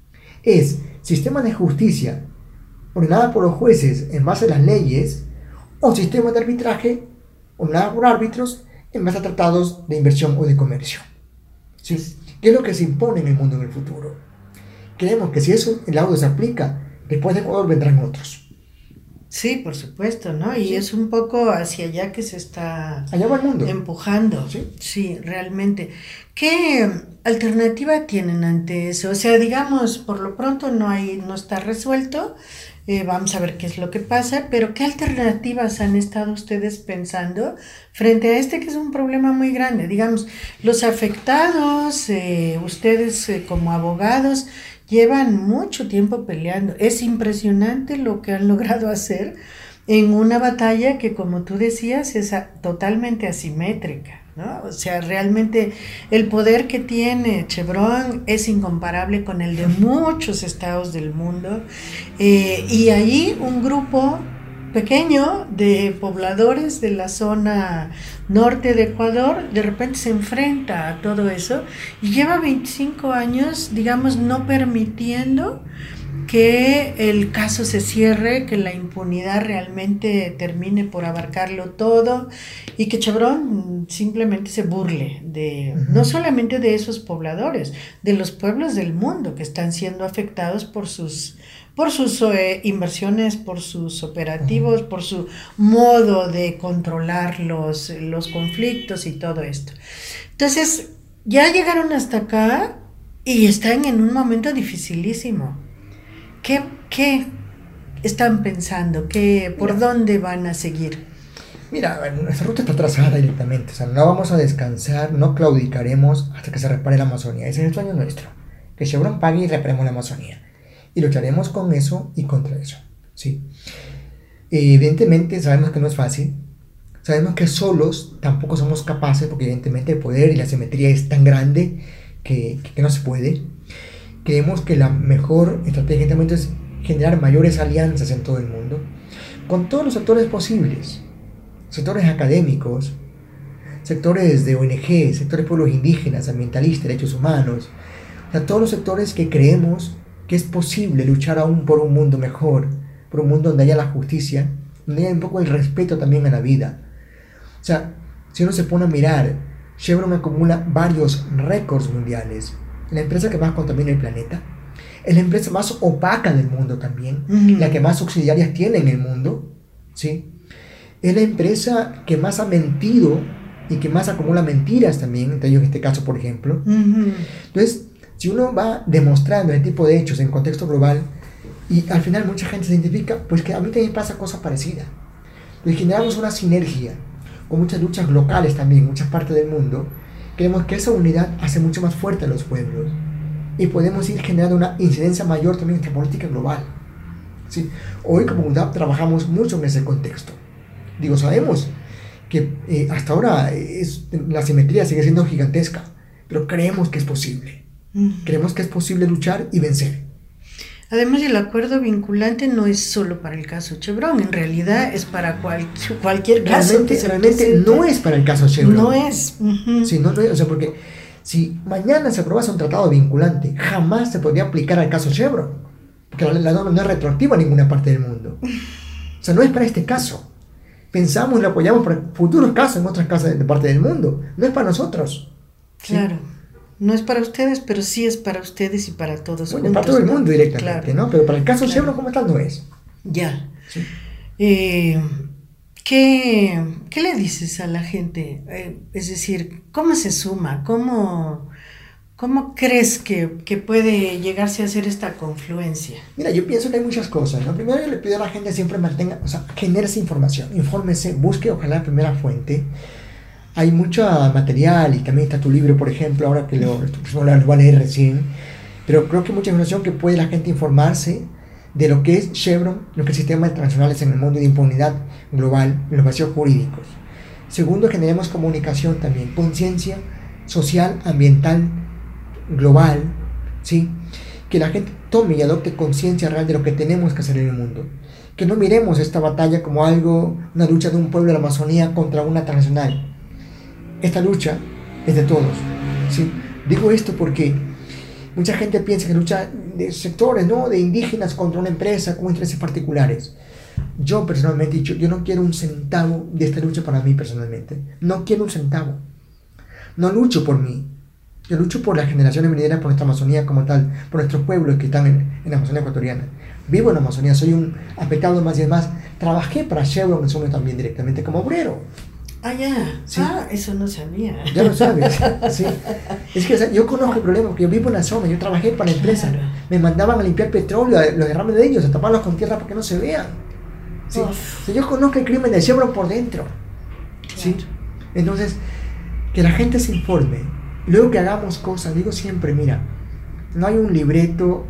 ¿Es sistema de justicia ordenada por los jueces en base a las leyes o sistema de arbitraje ordenada por árbitros en base a tratados de inversión o de comercio? ¿Sí? ¿Qué es lo que se impone en el mundo en el futuro? Creemos que si eso el laudo se aplica, después de Ecuador vendrán otros. Sí, por supuesto, ¿no? Y es un poco hacia allá que se está allá va el mundo empujando. ¿Sí? Sí, realmente. ¿Qué alternativa tienen ante eso? O sea, digamos, por lo pronto no está resuelto. Vamos a ver qué es lo que pasa, pero ¿qué alternativas han estado ustedes pensando frente a que es un problema muy grande? Digamos, los afectados, ustedes como abogados, llevan mucho tiempo peleando. Es impresionante lo que han logrado hacer en una batalla que, como tú decías, es totalmente asimétrica, ¿no? O sea, realmente el poder que tiene Chevron es incomparable con el de muchos estados del mundo, y ahí un grupo pequeño de pobladores de la zona norte de Ecuador de repente se enfrenta a todo eso y lleva 25 años, digamos, no permitiendo que el caso se cierre, que la impunidad realmente termine por abarcarlo todo y que Chevron simplemente se burle de, no solamente de esos pobladores, de los pueblos del mundo que están siendo afectados por sus inversiones, por sus operativos, por su modo de controlar los conflictos y todo esto. Entonces, ya llegaron hasta acá y están en un momento dificilísimo. ¿Qué están pensando? ¿Por dónde van a seguir? Mira, nuestra ruta está trazada directamente, o sea, no vamos a descansar, no claudicaremos hasta que se repare la Amazonía. Ese es el sueño nuestro, que Chevron pague y reparemos la Amazonía. Y lucharemos con eso y contra eso, ¿sí? Evidentemente sabemos que no es fácil, sabemos que solos tampoco somos capaces, porque evidentemente el poder y la simetría es tan grande que no se puede. Creemos que la mejor estrategia en este momento es generar mayores alianzas en todo el mundo, con todos los sectores posibles, sectores académicos, sectores de ONG, sectores pueblos indígenas, ambientalistas, derechos humanos, o sea, todos los sectores que creemos que es posible luchar aún por un mundo mejor, por un mundo donde haya la justicia, donde haya un poco el respeto también a la vida. O sea, si uno se pone a mirar, Chevron acumula varios récords mundiales. La empresa que más contamina el planeta, es la empresa más opaca del mundo también, la que más subsidiarias tiene en el mundo, ¿sí? Es la empresa que más ha mentido y que más acumula mentiras también, entre ellos en este caso, por ejemplo. Entonces, si uno va demostrando este tipo de hechos en contexto global y al final mucha gente se identifica, pues que a mí también pasa cosa parecida. Entonces generamos una sinergia con muchas luchas locales también, en muchas partes del mundo. Creemos que esa unidad hace mucho más fuerte a los pueblos y podemos ir generando una incidencia mayor también en nuestra política global, ¿sí? Hoy como UNDAP trabajamos mucho en ese contexto. Digo, sabemos que hasta ahora la simetría sigue siendo gigantesca, pero creemos que es posible. Creemos que es posible luchar y vencer. Además, el acuerdo vinculante no es solo para el caso Chevron, en realidad es para cualquier caso. Realmente no es para el caso Chevron. No es. Sí, no es, o sea, porque si mañana se aprobase un tratado vinculante, jamás se podría aplicar al caso Chevron, porque la norma no es retroactiva en ninguna parte del mundo. O sea, no es para este caso. Pensamos y lo apoyamos para futuros casos en otras casas de parte del mundo. No es para nosotros. Claro. ¿Sí? No es para ustedes, pero sí es para ustedes y para todos. Bueno, para todo el mundo directamente, claro. ¿No? Pero para el caso Chevron como tal no es. Ya. Sí. ¿Qué le dices a la gente? Es decir, ¿cómo se suma? ¿Cómo crees que puede llegarse a hacer esta confluencia? Mira, yo pienso que hay muchas cosas, ¿no? Primero yo le pido a la gente siempre mantenga, o sea, genere esa información, infórmese, busque ojalá la primera fuente. Hay mucho material y también está tu libro, por ejemplo, ahora que lo voy a leer recién, pero creo que mucha información que puede la gente informarse de lo que es Chevron, lo que es sistemas internacionales en el mundo de impunidad global, en los vacíos jurídicos. Segundo, generemos comunicación también, conciencia social, ambiental, global, ¿sí? Que la gente tome y adopte conciencia real de lo que tenemos que hacer en el mundo. Que no miremos esta batalla como algo, una lucha de un pueblo de la Amazonía contra una transnacional. Esta lucha es de todos, ¿sí? Digo esto porque mucha gente piensa que lucha de sectores, ¿no? De indígenas contra una empresa con intereses particulares. Yo personalmente he dicho, yo no quiero un centavo de esta lucha para mí personalmente. No quiero un centavo. No lucho por mí. Yo lucho por las generaciones venideras, por nuestra Amazonía como tal, por nuestros pueblos que están en la Amazonía ecuatoriana. Vivo en la Amazonía, soy un afectado más y demás. Trabajé para Chevron en su momento también directamente como obrero. Ah, ya. Sí. Ah, eso no sabía. Ya lo sabes. Sí. Es que, o sea, yo conozco el problema porque yo vivo en la zona, yo trabajé para la empresa. Claro. Me mandaban a limpiar petróleo, los derrames de ellos, a taparlos con tierra para que no se vean. ¿Sí? O sea, yo conozco el crimen de Chevron por dentro. ¿Sí? Claro. Entonces, que la gente se informe. Luego que hagamos cosas, digo siempre, mira, no hay un libreto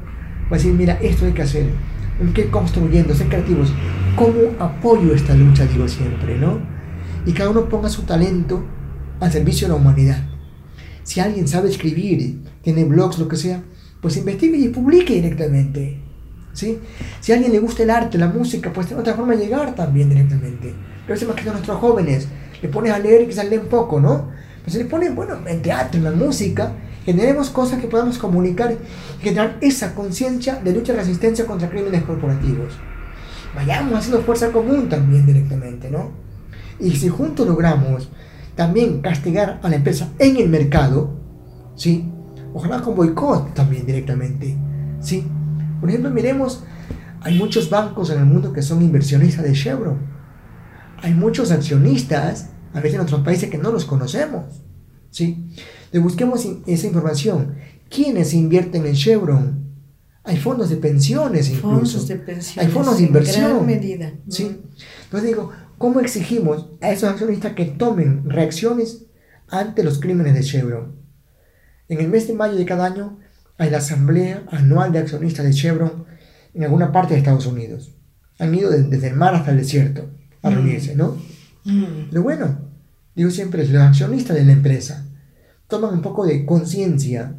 Va a decir, mira, esto hay que hacer, hay que ir construyendo, ser creativos. ¿Cómo apoyo esta lucha? Digo siempre, ¿no? Y cada uno ponga su talento al servicio de la humanidad. Si alguien sabe escribir, tiene blogs, lo que sea, pues investigue y publique directamente, ¿sí? Si a alguien le gusta el arte, la música, pues tiene otra forma de llegar también directamente. Pero es más que a nuestros jóvenes, le pones a leer y quizás leen poco, ¿no? Pues se le pone, bueno, en teatro, en la música, generemos cosas que podamos comunicar y generar esa conciencia de lucha y resistencia contra crímenes corporativos. Vayamos haciendo fuerza común también directamente, ¿no? Y si juntos logramos también castigar a la empresa en el mercado, ¿sí? Ojalá con boicot también directamente, ¿sí? Por ejemplo, miremos, hay muchos bancos en el mundo que son inversionistas de Chevron. Hay muchos accionistas, a veces en otros países, que no los conocemos, ¿sí? Le busquemos esa información. ¿Quiénes invierten en Chevron? Hay fondos de pensiones incluso. Fondos de pensiones. Hay fondos de inversión. En gran medida. ¿Sí? Entonces digo, ¿cómo exigimos a esos accionistas que tomen reacciones ante los crímenes de Chevron? En el mes de mayo de cada año hay la asamblea anual de accionistas de Chevron en alguna parte de Estados Unidos. Han ido desde el mar hasta el desierto a reunirse, ¿no? Pero bueno, digo siempre, los accionistas de la empresa toman un poco de conciencia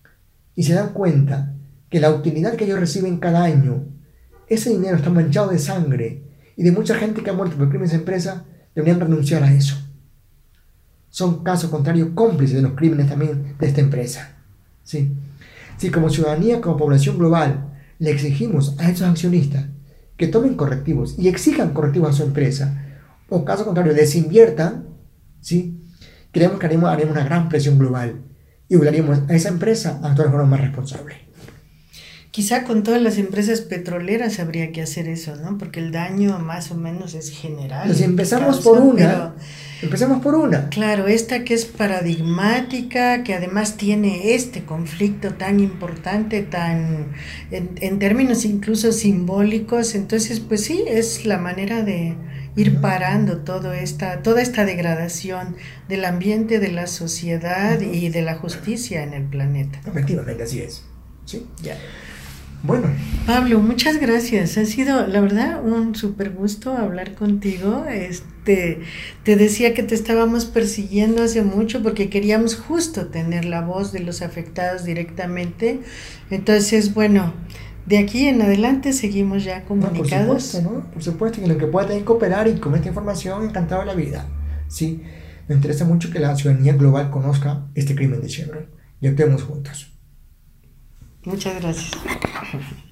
y se dan cuenta que la utilidad que ellos reciben cada año, ese dinero está manchado de sangre y de mucha gente que ha muerto por crímenes de empresa, deberían renunciar a eso. Son, caso contrario, cómplices de los crímenes también de esta empresa, ¿sí? Si como ciudadanía, como población global, le exigimos a esos accionistas que tomen correctivos y exijan correctivos a su empresa, o caso contrario, desinviertan, ¿sí? Creemos que haremos una gran presión global y obligaríamos a esa empresa a actuar de forma más responsable. Quizá con todas las empresas petroleras habría que hacer eso, ¿no? Porque el daño más o menos es general. Entonces empezamos por una. Empecemos por una. Claro, esta que es paradigmática, que además tiene este conflicto tan importante, tan en términos incluso simbólicos. Entonces, pues sí, es la manera de ir parando toda esta degradación del ambiente, de la sociedad y de la justicia en el planeta. Efectivamente, así es. ¿Sí? Ya. Bueno. Pablo, muchas gracias. Ha sido, la verdad, un súper gusto hablar contigo. Te decía que te estábamos persiguiendo hace mucho porque queríamos justo tener la voz de los afectados directamente. Entonces, bueno, de aquí en adelante seguimos ya comunicados. Por supuesto, ¿no? Por supuesto, que lo que pueda tener que cooperar y con esta información, encantado de la vida. Sí, me interesa mucho que la ciudadanía global conozca este crimen de Chevron y actuemos juntos. Muchas gracias.